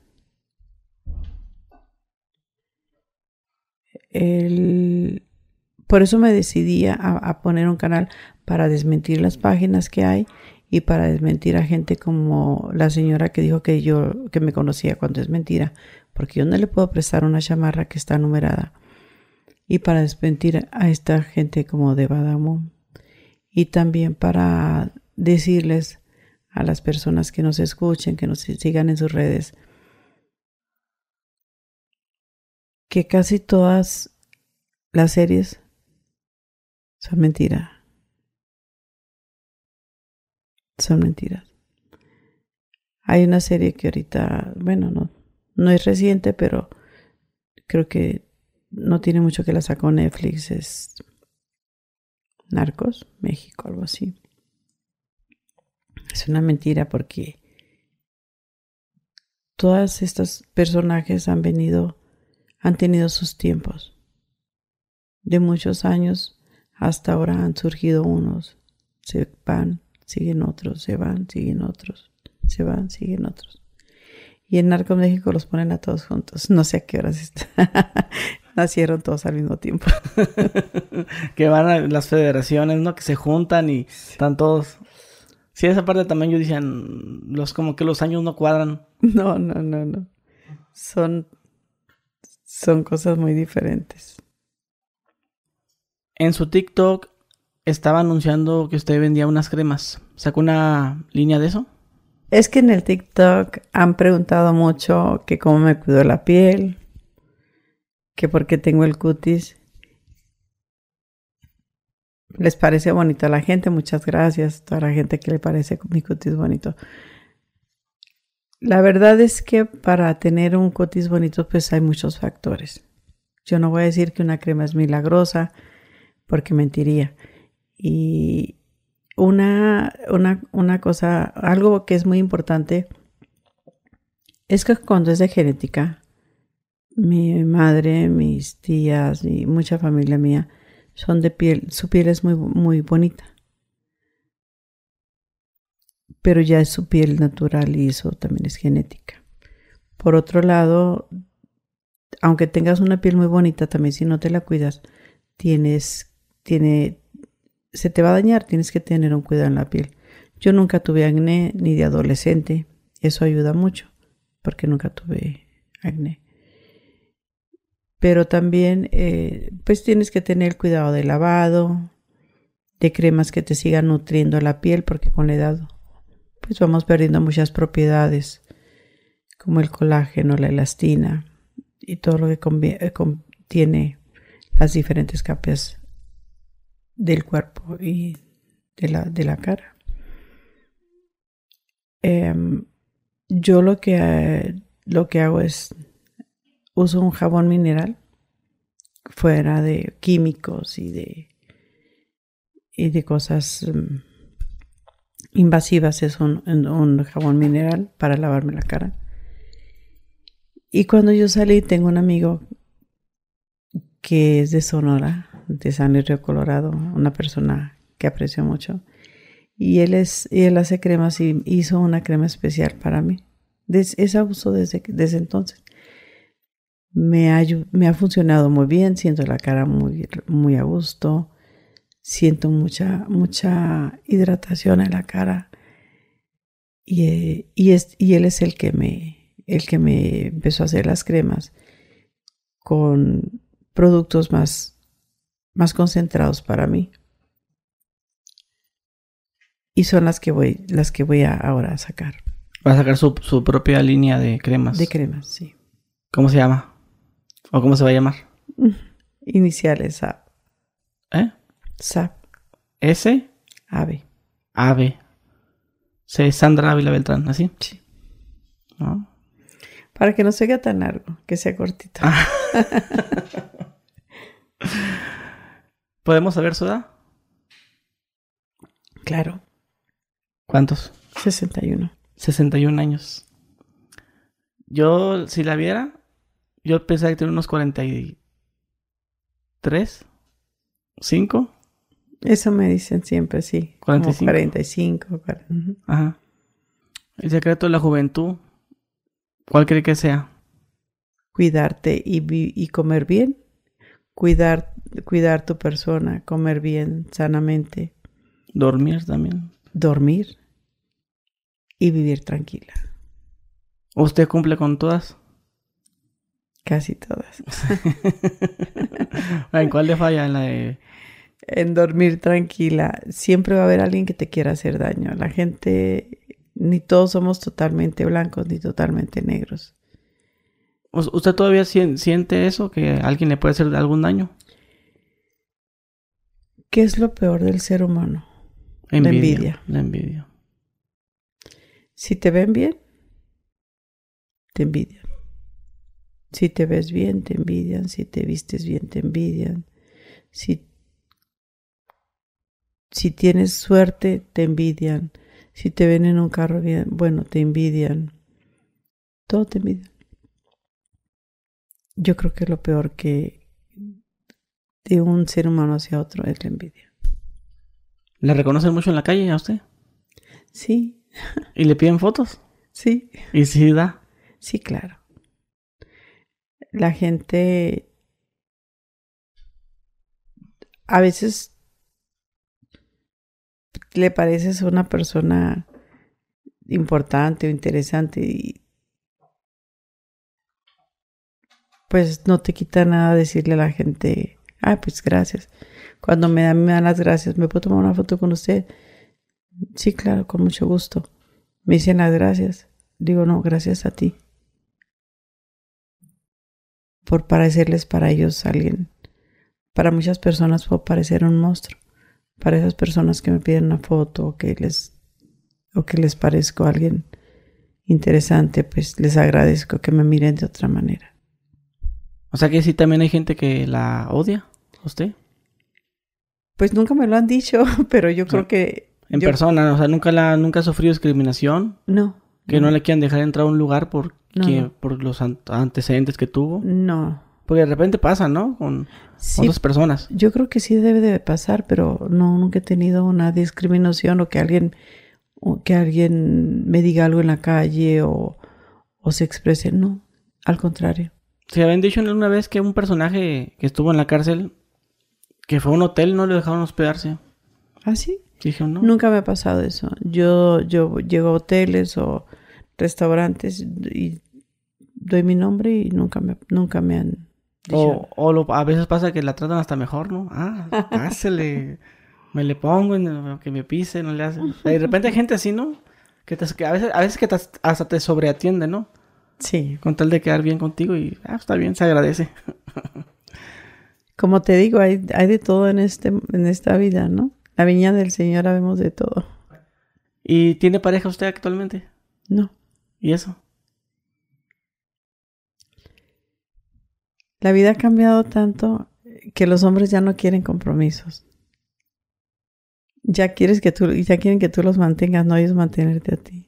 Por eso me decidí a poner un canal para desmentir las páginas que hay y para desmentir a gente como la señora que dijo que me conocía cuando es mentira, porque yo no le puedo prestar una chamarra que está numerada. Y para desmentir a esta gente como de Badamón. Y también para decirles a las personas que nos escuchen, que nos sigan en sus redes, que casi todas las series son mentiras. Son mentiras. Hay una serie que ahorita, bueno, no es reciente, pero creo que no tiene mucho que la sacó Netflix. Es Narcos, México, algo así. Es una mentira porque todos estos personajes han tenido sus tiempos. De muchos años hasta ahora han surgido unos, se van, siguen otros, se van, siguen otros, se van, siguen otros. Y en Narcos México los ponen a todos juntos. No sé a qué horas nacieron todos al mismo tiempo. Que van a las federaciones, ¿no? Que se juntan y están todos. Sí, esa parte también yo decía, como que los años no cuadran. No. Son cosas muy diferentes. En su TikTok estaba anunciando que usted vendía unas cremas. ¿Sacó una línea de eso? Es que en el TikTok han preguntado mucho que cómo me cuido la piel, que por qué tengo el cutis. Les parece bonito a la gente, muchas gracias a toda la gente que le parece mi cutis bonito. La verdad es que para tener un cutis bonito pues hay muchos factores. Yo no voy a decir que una crema es milagrosa porque mentiría. Y una cosa, algo que es muy importante es que cuando es de genética, mi madre, mis tías y mucha familia mía son de piel, su piel es muy, muy bonita. Pero ya es su piel natural y eso también es genética. Por otro lado, aunque tengas una piel muy bonita, también si no te la cuidas, se te va a dañar, tienes que tener un cuidado en la piel. Yo nunca tuve acné ni de adolescente, eso ayuda mucho, porque nunca tuve acné. Pero también, pues tienes que tener cuidado de lavado, de cremas que te sigan nutriendo la piel, porque con la edad, pues vamos perdiendo muchas propiedades, como el colágeno, la elastina y todo lo que contiene las diferentes capas del cuerpo y de la cara. Yo lo que hago es uso un jabón mineral fuera de químicos y de cosas invasivas. Es un jabón mineral para lavarme la cara. Y cuando yo salí, tengo un amigo que es de Sonora, de San Luis Río Colorado, una persona que aprecio mucho. Y él hace cremas y hizo una crema especial para mí. Esa uso desde entonces. Me ha funcionado muy bien, siento la cara muy, muy a gusto, siento mucha hidratación en la cara. Y él es el que me empezó a hacer las cremas con productos más concentrados para mí. Y son las que voy ahora a sacar. Va a sacar su propia línea de cremas. De cremas, sí. ¿Cómo se llama? ¿O cómo se va a llamar? Iniciales SAP. SAP. S. Ave. C. Sandra Ávila Beltrán, ¿así? Sí. ¿No? Para que no se quede tan largo, que sea cortito. ¿Podemos saber su edad? Claro. ¿Cuántos? 61. 61 años. Yo, si la viera, yo pensaba que tenía unos 43, 5. Eso me dicen siempre, sí. 45. 45. 40. Ajá. El secreto de la juventud, ¿cuál cree que sea? Cuidarte y comer bien. Cuidar tu persona, comer bien, sanamente. Dormir también. Dormir y vivir tranquila. ¿Usted cumple con todas? Casi todas. ¿En cuál le falla? En la de... En dormir tranquila. Siempre va a haber alguien que te quiera hacer daño. La gente, ni todos somos totalmente blancos ni totalmente negros. ¿Usted todavía siente eso? ¿Que alguien le puede hacer algún daño? ¿Qué es lo peor del ser humano? La envidia. La envidia. Si te ven bien, te envidian. Si te ves bien, te envidian. Si te vistes bien, te envidian. Si tienes suerte, te envidian. Si te ven en un carro bien, bueno, te envidian. Todo te envidian. Yo creo que lo peor que de un ser humano hacia otro es la envidia. ¿La reconocen mucho en la calle a usted? Sí. ¿Y le piden fotos? Sí. ¿Y sí da? Sí, claro. La gente a veces le pareces una persona importante o interesante y pues no te quita nada decirle a la gente, pues gracias. Cuando me dan las gracias, ¿me puedo tomar una foto con usted? Sí, claro, con mucho gusto. Me dicen las gracias. Digo, no, gracias a ti. Por parecerles para ellos alguien. Para muchas personas puedo parecer un monstruo. Para esas personas que me piden una foto o que les parezco alguien interesante, pues les agradezco que me miren de otra manera. O sea que sí también hay gente que la odia a usted. Pues nunca me lo han dicho, pero yo creo que... En persona, o sea, nunca ha sufrido discriminación. No. Que no le quieran dejar entrar a un lugar por los antecedentes que tuvo. No. Porque de repente pasa, ¿no? Con otras personas. Yo creo que sí debe de pasar, pero nunca he tenido una discriminación o que alguien me diga algo en la calle o se exprese. No, al contrario. Se habían dicho una vez que un personaje que estuvo en la cárcel, que fue a un hotel, no le dejaron hospedarse. ¿Ah, sí? Dije, no. Nunca me ha pasado eso. Yo llego a hoteles o restaurantes y doy mi nombre y nunca me han dicho. A veces pasa que la tratan hasta mejor, ¿no? Pásele. Me le pongo, que me pise, no le hacen. De repente hay gente así, ¿no? Que a veces que hasta te sobreatiende, ¿no? Sí. Con tal de quedar bien contigo y está bien, se agradece. Como te digo, hay de todo en esta vida, ¿no? La viña del Señor habemos de todo. ¿Y tiene pareja usted actualmente? No. ¿Y eso? La vida ha cambiado tanto que los hombres ya no quieren compromisos. Ya quieren que tú los mantengas, no ellos mantenerte a ti.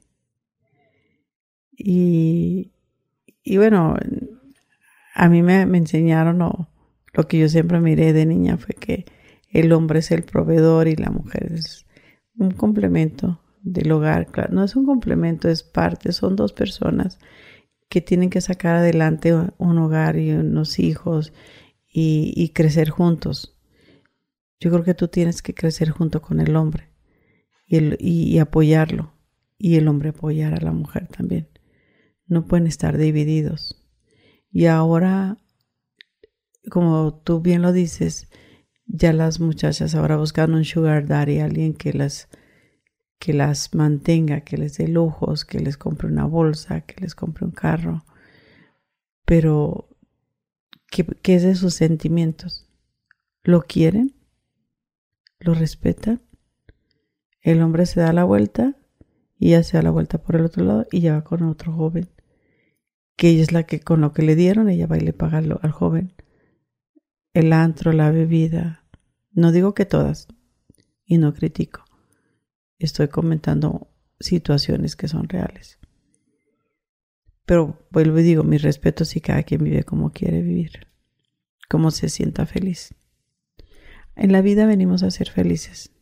Y bueno, a mí me enseñaron, lo que yo siempre miré de niña fue que el hombre es el proveedor y la mujer es un complemento del hogar. Claro, no es un complemento, es parte, son dos personas que tienen que sacar adelante un hogar y unos hijos y crecer juntos. Yo creo que tú tienes que crecer junto con el hombre y apoyarlo, y el hombre apoyar a la mujer también. No pueden estar divididos. Y ahora, como tú bien lo dices, ya las muchachas ahora buscan un sugar daddy, alguien que las mantenga, que les dé lujos, que les compre una bolsa, que les compre un carro. Pero, ¿qué es de sus sentimientos? ¿Lo quieren? ¿Lo respetan? El hombre se da la vuelta y ella se da la vuelta por el otro lado y ya va con otro joven, que ella es la que con lo que le dieron, ella va y le paga al joven el antro, la bebida. No digo que todas, y no critico. Estoy comentando situaciones que son reales. Pero vuelvo y digo, mi respeto si cada quien vive como quiere vivir, como se sienta feliz. En la vida venimos a ser felices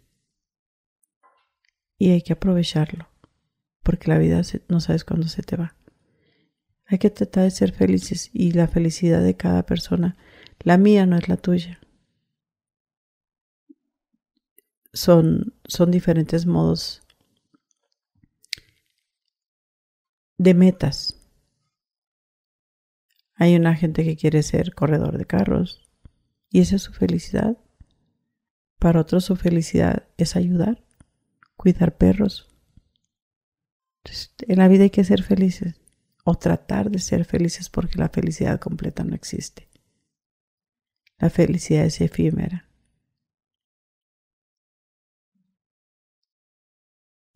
y hay que aprovecharlo, porque la vida no sabes cuándo se te va. Hay que tratar de ser felices y la felicidad de cada persona, la mía no es la tuya. Son diferentes modos de metas. Hay una gente que quiere ser corredor de carros y esa es su felicidad. Para otros su felicidad es ayudar, cuidar perros. Entonces, en la vida hay que ser felices o tratar de ser felices porque la felicidad completa no existe. La felicidad es efímera.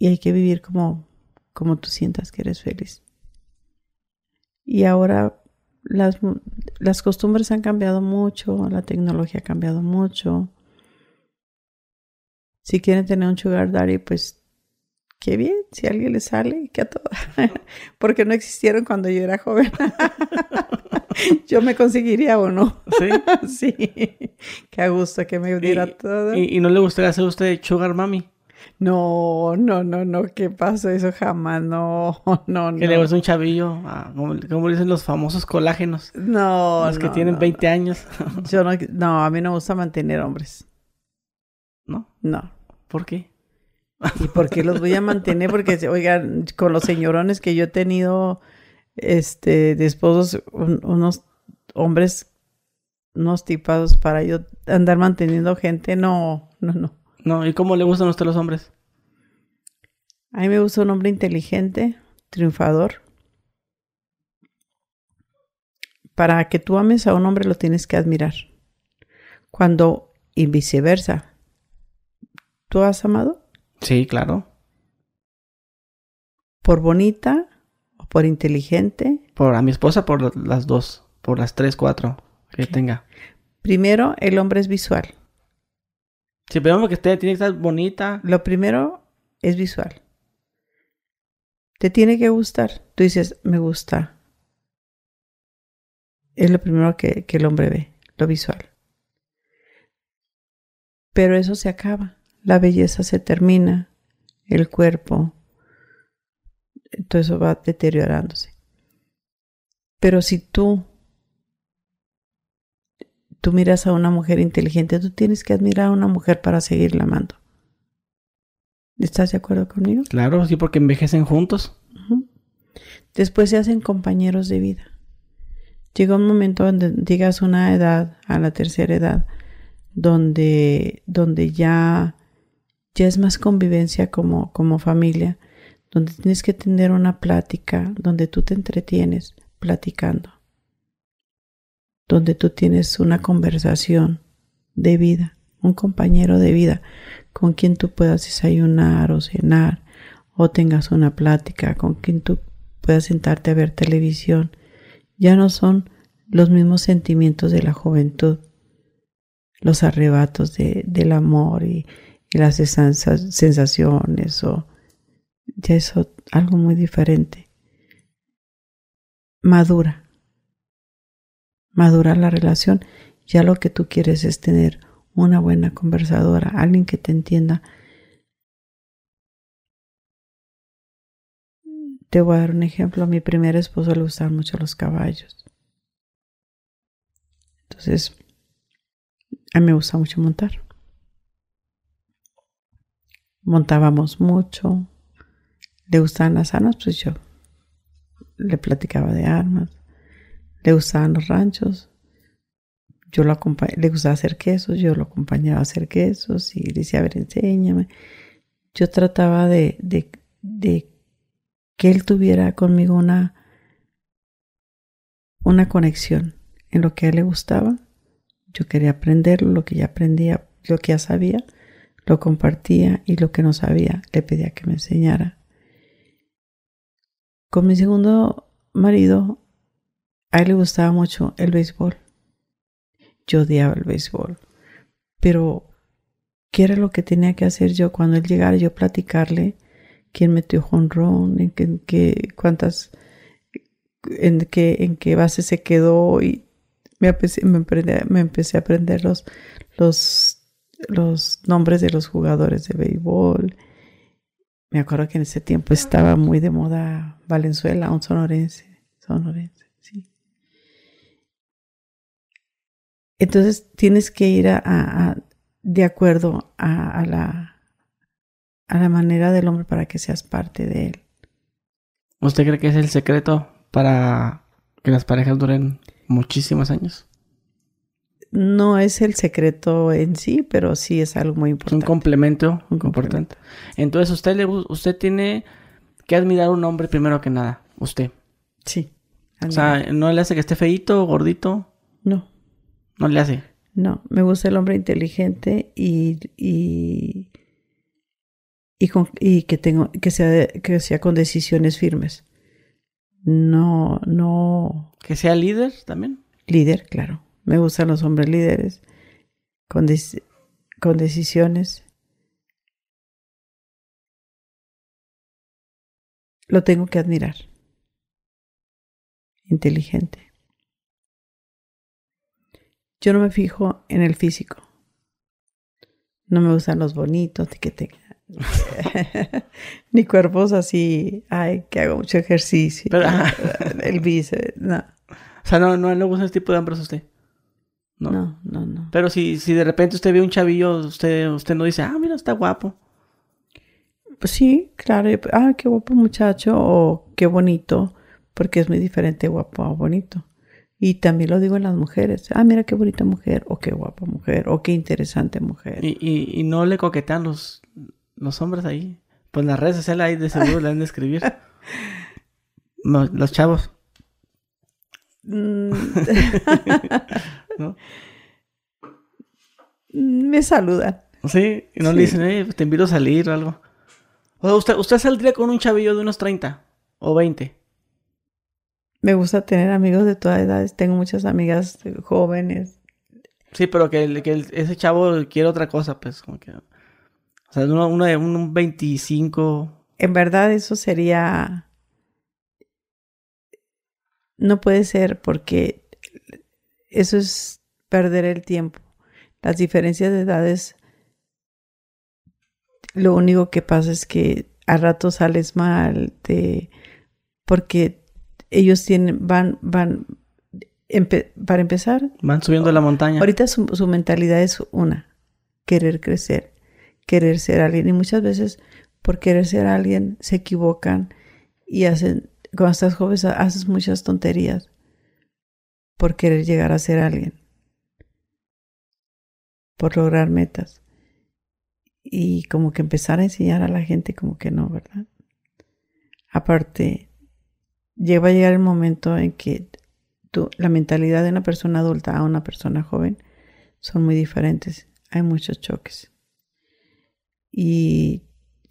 y hay que vivir como tú sientas que eres feliz. Y ahora las costumbres han cambiado mucho, la tecnología ha cambiado mucho. Si quieren tener un sugar daddy, pues qué bien, si a alguien le sale, que a todo. Porque no existieron cuando yo era joven. Yo me conseguiría uno. ¿Sí? Sí. Qué a gusto que me diera todo. ¿Y no le gustaría hacer usted sugar mami? No. ¿Qué pasa? Eso jamás. No. Que le gusta un chavillo, como dicen los famosos colágenos. No. Los que tienen 20 años. Yo no, a mí no me gusta mantener hombres. ¿No? No. ¿Por qué? ¿Y por qué los voy a mantener? Porque, oigan, con los señorones que yo he tenido, de esposos, unos hombres, unos tipados para yo andar manteniendo gente, no. No, ¿y cómo le gustan a usted los hombres? A mí me gusta un hombre inteligente, triunfador. Para que tú ames a un hombre lo tienes que admirar. Y viceversa. ¿Tú has amado? Sí, claro. ¿Por bonita o por inteligente? A mi esposa, por las dos. Por las 3, 4 que tenga. Primero, el hombre es visual. Sí, pero que tiene que estar bonita. Lo primero es visual. Te tiene que gustar. Tú dices, me gusta. Es lo primero que el hombre ve, lo visual. Pero eso se acaba. La belleza se termina. El cuerpo. Todo eso va deteriorándose. Pero si tú miras a una mujer inteligente, tú tienes que admirar a una mujer para seguirla amando. ¿Estás de acuerdo conmigo? Claro, sí, porque envejecen juntos. Uh-huh. Después se hacen compañeros de vida. Llega un momento donde llegas a una edad, a la tercera edad, donde ya es más convivencia como familia, donde tienes que tener una plática, donde tú te entretienes platicando, donde tú tienes una conversación de vida, un compañero de vida con quien tú puedas desayunar o cenar, o tengas una plática, con quien tú puedas sentarte a ver televisión. Ya no son los mismos sentimientos de la juventud, los arrebatos del amor y las sensaciones, o ya es algo muy diferente. Madura la relación. Ya lo que tú quieres es tener una buena conversadora, alguien que te entienda. Te voy a dar un ejemplo. A mi primer esposo le gustaban mucho los caballos. Entonces, a mí me gusta mucho montar. Montábamos mucho. Le gustaban las armas, pues yo le platicaba de armas. Le gustaban los ranchos. Le gustaba hacer quesos, yo lo acompañaba a hacer quesos y decía, a ver, enséñame. Yo trataba de que él tuviera conmigo una conexión en lo que a él le gustaba. Yo quería aprender lo que ya aprendía, lo que ya sabía, lo compartía, y lo que no sabía le pedía que me enseñara. Con mi segundo marido, a él le gustaba mucho el béisbol. Yo odiaba el béisbol. Pero, ¿qué era lo que tenía que hacer yo cuando él llegara? Yo platicarle quién metió jonrón, en qué base se quedó, y me empecé a aprender los nombres de los jugadores de béisbol. Me acuerdo que en ese tiempo estaba muy de moda Valenzuela, un sonorense, sí. Entonces tienes que ir de acuerdo a la manera del hombre para que seas parte de él. ¿Usted cree que es el secreto para que las parejas duren muchísimos años? No es el secreto en sí, pero sí es algo muy importante. Un complemento importante. Entonces, usted tiene que admirar a un hombre primero que nada. Usted. Sí. O sea, ¿no le hace que esté feíto o gordito? No. ¿No le hace? No, me gusta el hombre inteligente y y que sea con decisiones firmes. No. ¿Que sea líder también? Líder, claro. Me gustan los hombres líderes con decisiones. Lo tengo que admirar. Inteligente. Yo no me fijo en el físico. No me gustan los bonitos, que tengan ni cuerpos así, ay, que hago mucho ejercicio. Pero, el bíceps, no. O sea, no le gusta ese tipo de hombres a usted. No. Pero si de repente usted ve un chavillo, usted no dice, mira, está guapo. Pues sí, claro. Qué guapo muchacho o qué bonito, porque es muy diferente guapo a bonito. Y también lo digo en las mujeres. Mira qué bonita mujer, o qué guapa mujer, o qué interesante mujer. Y no le coquetean los hombres ahí. Pues las redes sociales ahí de seguro le han de escribir. No, los chavos. ¿No? Me saludan. Sí, y no le dicen, pues te invito a salir o algo. O sea, ¿usted saldría con un chavillo de unos 30 o 20? Me gusta tener amigos de todas edades. Tengo muchas amigas jóvenes. Sí, pero que ese chavo quiere otra cosa, pues. Como que, o sea, uno de un 25. En verdad eso sería... No puede ser porque eso es perder el tiempo. Las diferencias de edades, lo único que pasa es que a rato sales mal, porque ellos para empezar, van subiendo la montaña. Ahorita su mentalidad es querer crecer, querer ser alguien. Y muchas veces por querer ser alguien se equivocan y cuando estás joven haces muchas tonterías por querer llegar a ser alguien, por lograr metas. Y como que empezar a enseñar a la gente como que no, ¿verdad? Aparte, va a llegar el momento en que la mentalidad de una persona adulta a una persona joven son muy diferentes. Hay muchos choques. Y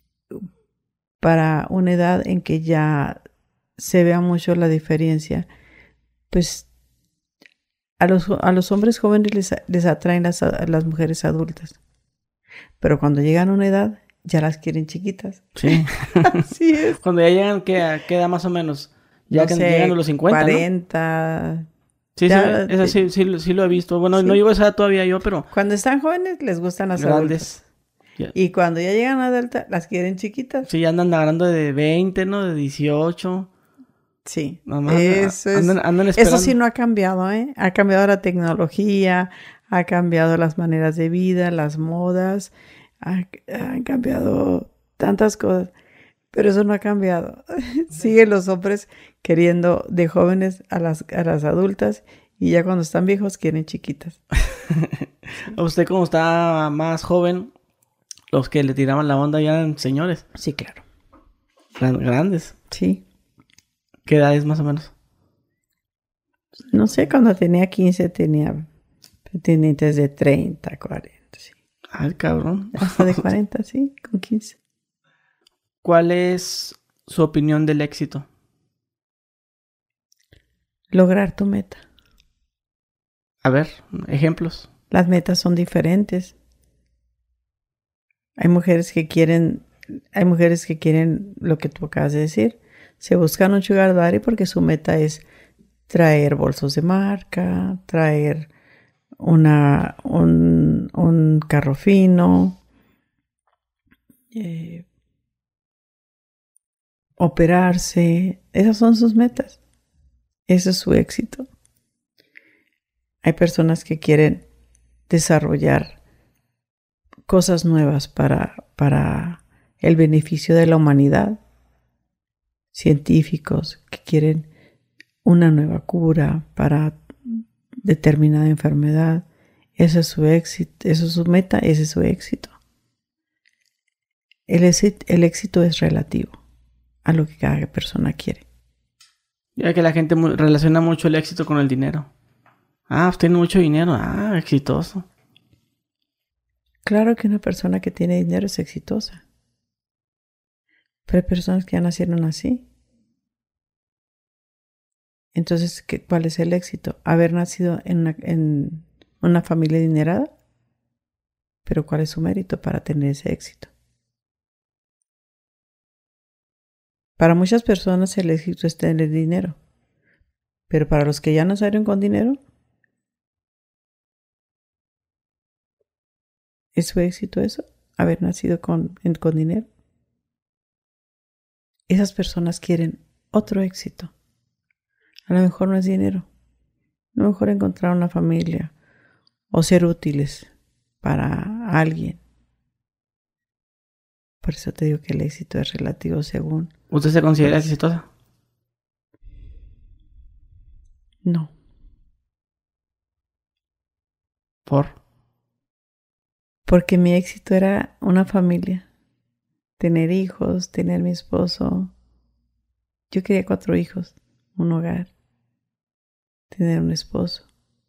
para una edad en que ya se vea mucho la diferencia, pues a los hombres jóvenes les atraen las mujeres adultas. Pero cuando llegan a una edad, ya las quieren chiquitas. Sí. Así es. Cuando ya llegan, ¿qué edad más o menos? Ya no que sé, llegan a los 50, 40. ¿no? Sí, ya, eso sí lo he visto. Bueno, sí. No llego a esa edad todavía yo, pero... Cuando están jóvenes les gustan las grandes. Adultas. Y cuando ya llegan a adulta, las quieren chiquitas. Sí, ya andan agarrando de 20, ¿no? De 18. Sí. Mamá, andan eso sí no ha cambiado, ¿eh? Ha cambiado la tecnología, ha cambiado las maneras de vida, las modas, han cambiado tantas cosas. Pero eso no ha cambiado. Siguen los hombres queriendo de jóvenes a las adultas y ya cuando están viejos quieren chiquitas. Usted como está más joven, los que le tiraban la onda ya eran señores. Sí, claro. Grandes. Sí. ¿Qué edad es más o menos? No sé, cuando tenía 15 tenía pretendientes de 30, 40, sí. Ay, cabrón. Hasta de 40, sí, con 15. ¿Cuál es su opinión del éxito? Lograr tu meta. A ver, ejemplos. Las metas son diferentes. Hay mujeres que quieren lo que tú acabas de decir. Se buscan un sugar daddy porque su meta es traer bolsos de marca, traer un carro fino, operarse. Esas son sus metas. Ese es su éxito. Hay personas que quieren desarrollar cosas nuevas para el beneficio de la humanidad. Científicos que quieren una nueva cura para determinada enfermedad. Ese es su éxito, esa es su meta, ese es su éxito. El éxito es relativo a lo que cada persona quiere. Ya que la gente relaciona mucho el éxito con el dinero. Pues tiene mucho dinero. Exitoso. Claro que una persona que tiene dinero es exitosa. Pero hay personas que ya nacieron así. Entonces, ¿cuál es el éxito? Haber nacido en una familia adinerada. Pero ¿cuál es su mérito para tener ese éxito? Para muchas personas el éxito es tener dinero. Pero para los que ya nacieron con dinero, ¿es su éxito eso? Haber nacido con dinero. Esas personas quieren otro éxito. A lo mejor no es dinero. A lo mejor encontrar una familia o ser útiles para alguien. Por eso te digo que el éxito es relativo según... ¿Usted se considera exitosa? No. Porque mi éxito era una familia. Tener hijos, tener mi esposo. Yo quería 4 hijos, un hogar, tener un esposo.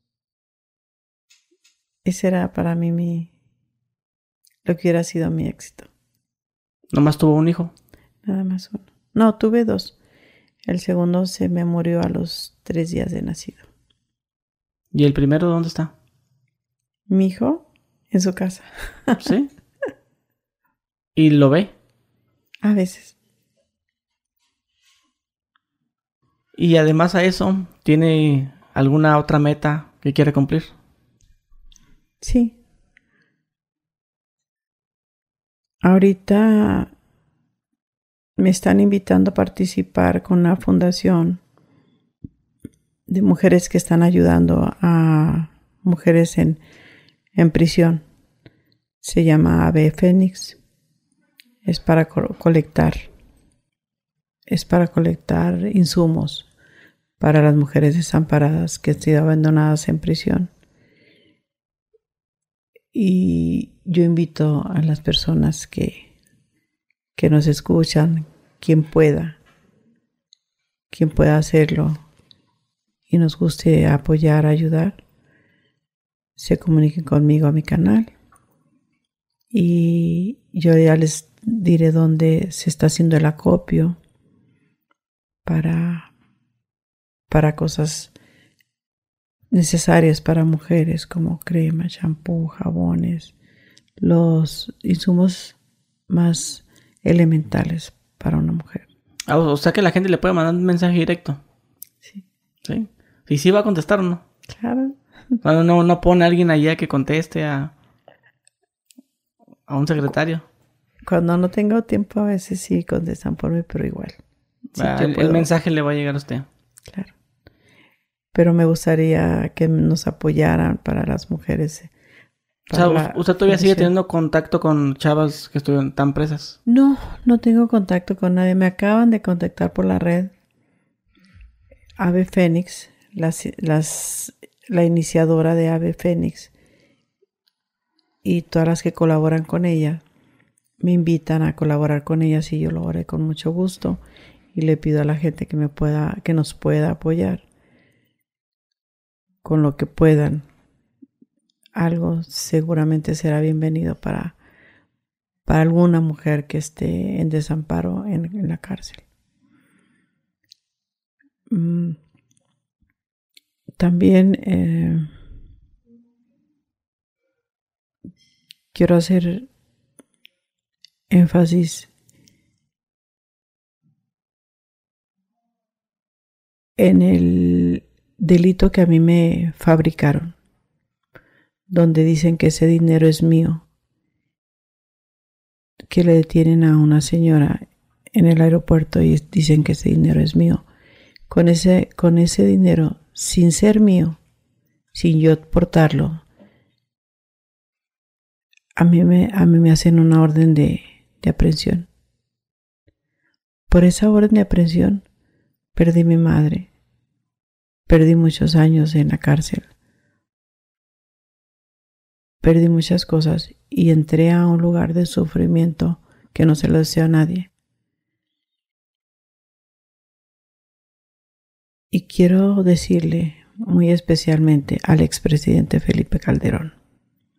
Ese era para mí lo que hubiera sido mi éxito. ¿Nomás tuvo un hijo? Nada más uno. No, tuve 2. El segundo se me murió a los 3 días de nacido. ¿Y el primero dónde está? Mi hijo en su casa. ¿Sí? ¿Y lo ve? A veces. Y además a eso, ¿tiene alguna otra meta que quiere cumplir? Sí. Ahorita me están invitando a participar con una fundación de mujeres que están ayudando a mujeres en prisión. Se llama Ave Fénix. Es para colectar insumos para las mujeres desamparadas que han sido abandonadas en prisión. Y yo invito a las personas que nos escuchan, quien pueda hacerlo y nos guste apoyar, ayudar, se comuniquen conmigo a mi canal y yo ya les diré dónde se está haciendo el acopio para cosas necesarias para mujeres como crema, champú, jabones, los insumos más elementales para una mujer. O sea que la gente le puede mandar un mensaje directo. Sí. ¿Sí? ¿Y sí va a contestar o no? Claro. No pone a alguien allá que conteste a un secretario. Cuando no tengo tiempo a veces sí contestan por mí, pero igual. Sí, el mensaje le va a llegar a usted. Claro. Pero me gustaría que nos apoyaran para las mujeres. O sea, ¿usted todavía sigue teniendo contacto con chavas que están presas? No tengo contacto con nadie. Me acaban de contactar por la red Ave Fénix, la iniciadora de Ave Fénix, y todas las que colaboran con ella me invitan a colaborar con ellas y yo lo haré con mucho gusto y le pido a la gente que nos pueda apoyar con lo que puedan. Algo seguramente será bienvenido para alguna mujer que esté en desamparo en la cárcel. También quiero hacer énfasis en el delito que a mí me fabricaron, donde dicen que ese dinero es mío, que le detienen a una señora en el aeropuerto y dicen que ese dinero es mío. Con ese dinero, sin ser mío, sin yo portarlo, a mí me hacen una orden de aprehensión. Por esa orden de aprehensión perdí mi madre, perdí muchos años en la cárcel, perdí muchas cosas y entré a un lugar de sufrimiento que no se lo deseo a nadie. Y quiero decirle muy especialmente al expresidente Felipe Calderón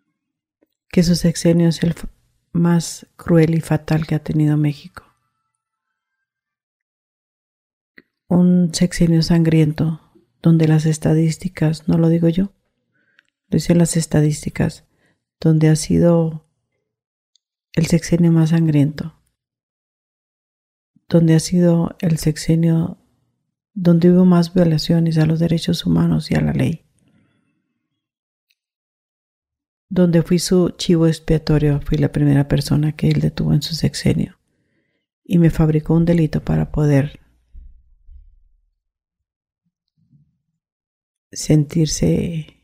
que su sexenio es el más cruel y fatal que ha tenido México. un sexenio sangriento donde las estadísticas, no lo digo yo, lo dicen las estadísticas, donde ha sido el sexenio más sangriento, donde ha sido el sexenio donde hubo más violaciones a los derechos humanos y a la ley, donde fui su chivo expiatorio, fui la primera persona que él detuvo en su sexenio y me fabricó un delito para poder sentirse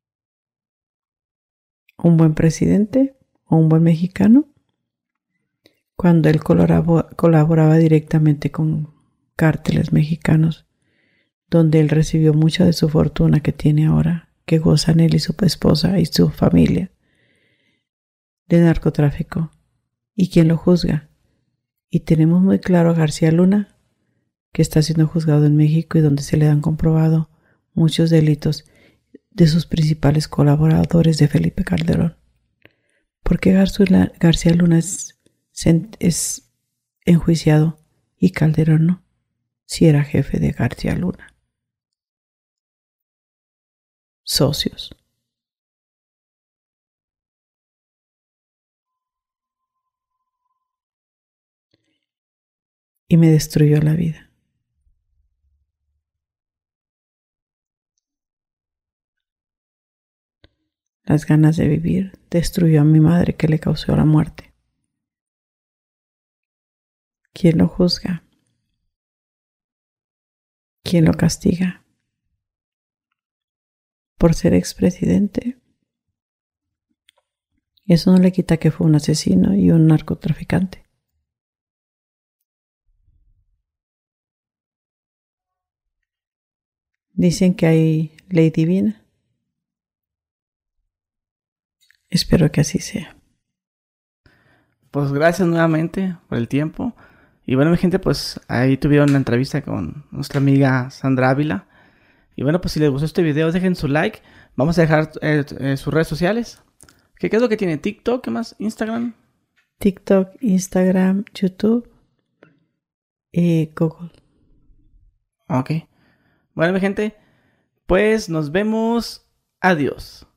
un buen presidente o un buen mexicano, cuando él colaboraba directamente con cárteles mexicanos, donde él recibió mucha de su fortuna que tiene ahora, que gozan él y su esposa y su familia, de narcotráfico. ¿Y quién lo juzga? Y tenemos muy claro a García Luna, que está siendo juzgado en México y donde se le han comprobado muchos delitos de sus principales colaboradores de Felipe Calderón. ¿Por qué García Luna es enjuiciado y Calderón no? Si era jefe de García Luna. Socios. Y me destruyó la vida. Las ganas de vivir destruyó a mi madre, que le causó la muerte. ¿Quién lo juzga? ¿Quién lo castiga? Por ser expresidente. Eso no le quita que fue un asesino y un narcotraficante. Dicen que hay ley divina. Espero que así sea. Pues gracias nuevamente por el tiempo. Y bueno, mi gente, pues ahí tuvieron una entrevista con nuestra amiga Sandra Ávila. Y bueno, pues si les gustó este video, dejen su like. Vamos a dejar sus redes sociales. ¿Qué es lo que tiene? ¿TikTok? ¿Qué más? ¿Instagram? TikTok, Instagram, YouTube y Google. Ok. Bueno, mi gente, pues nos vemos. Adiós.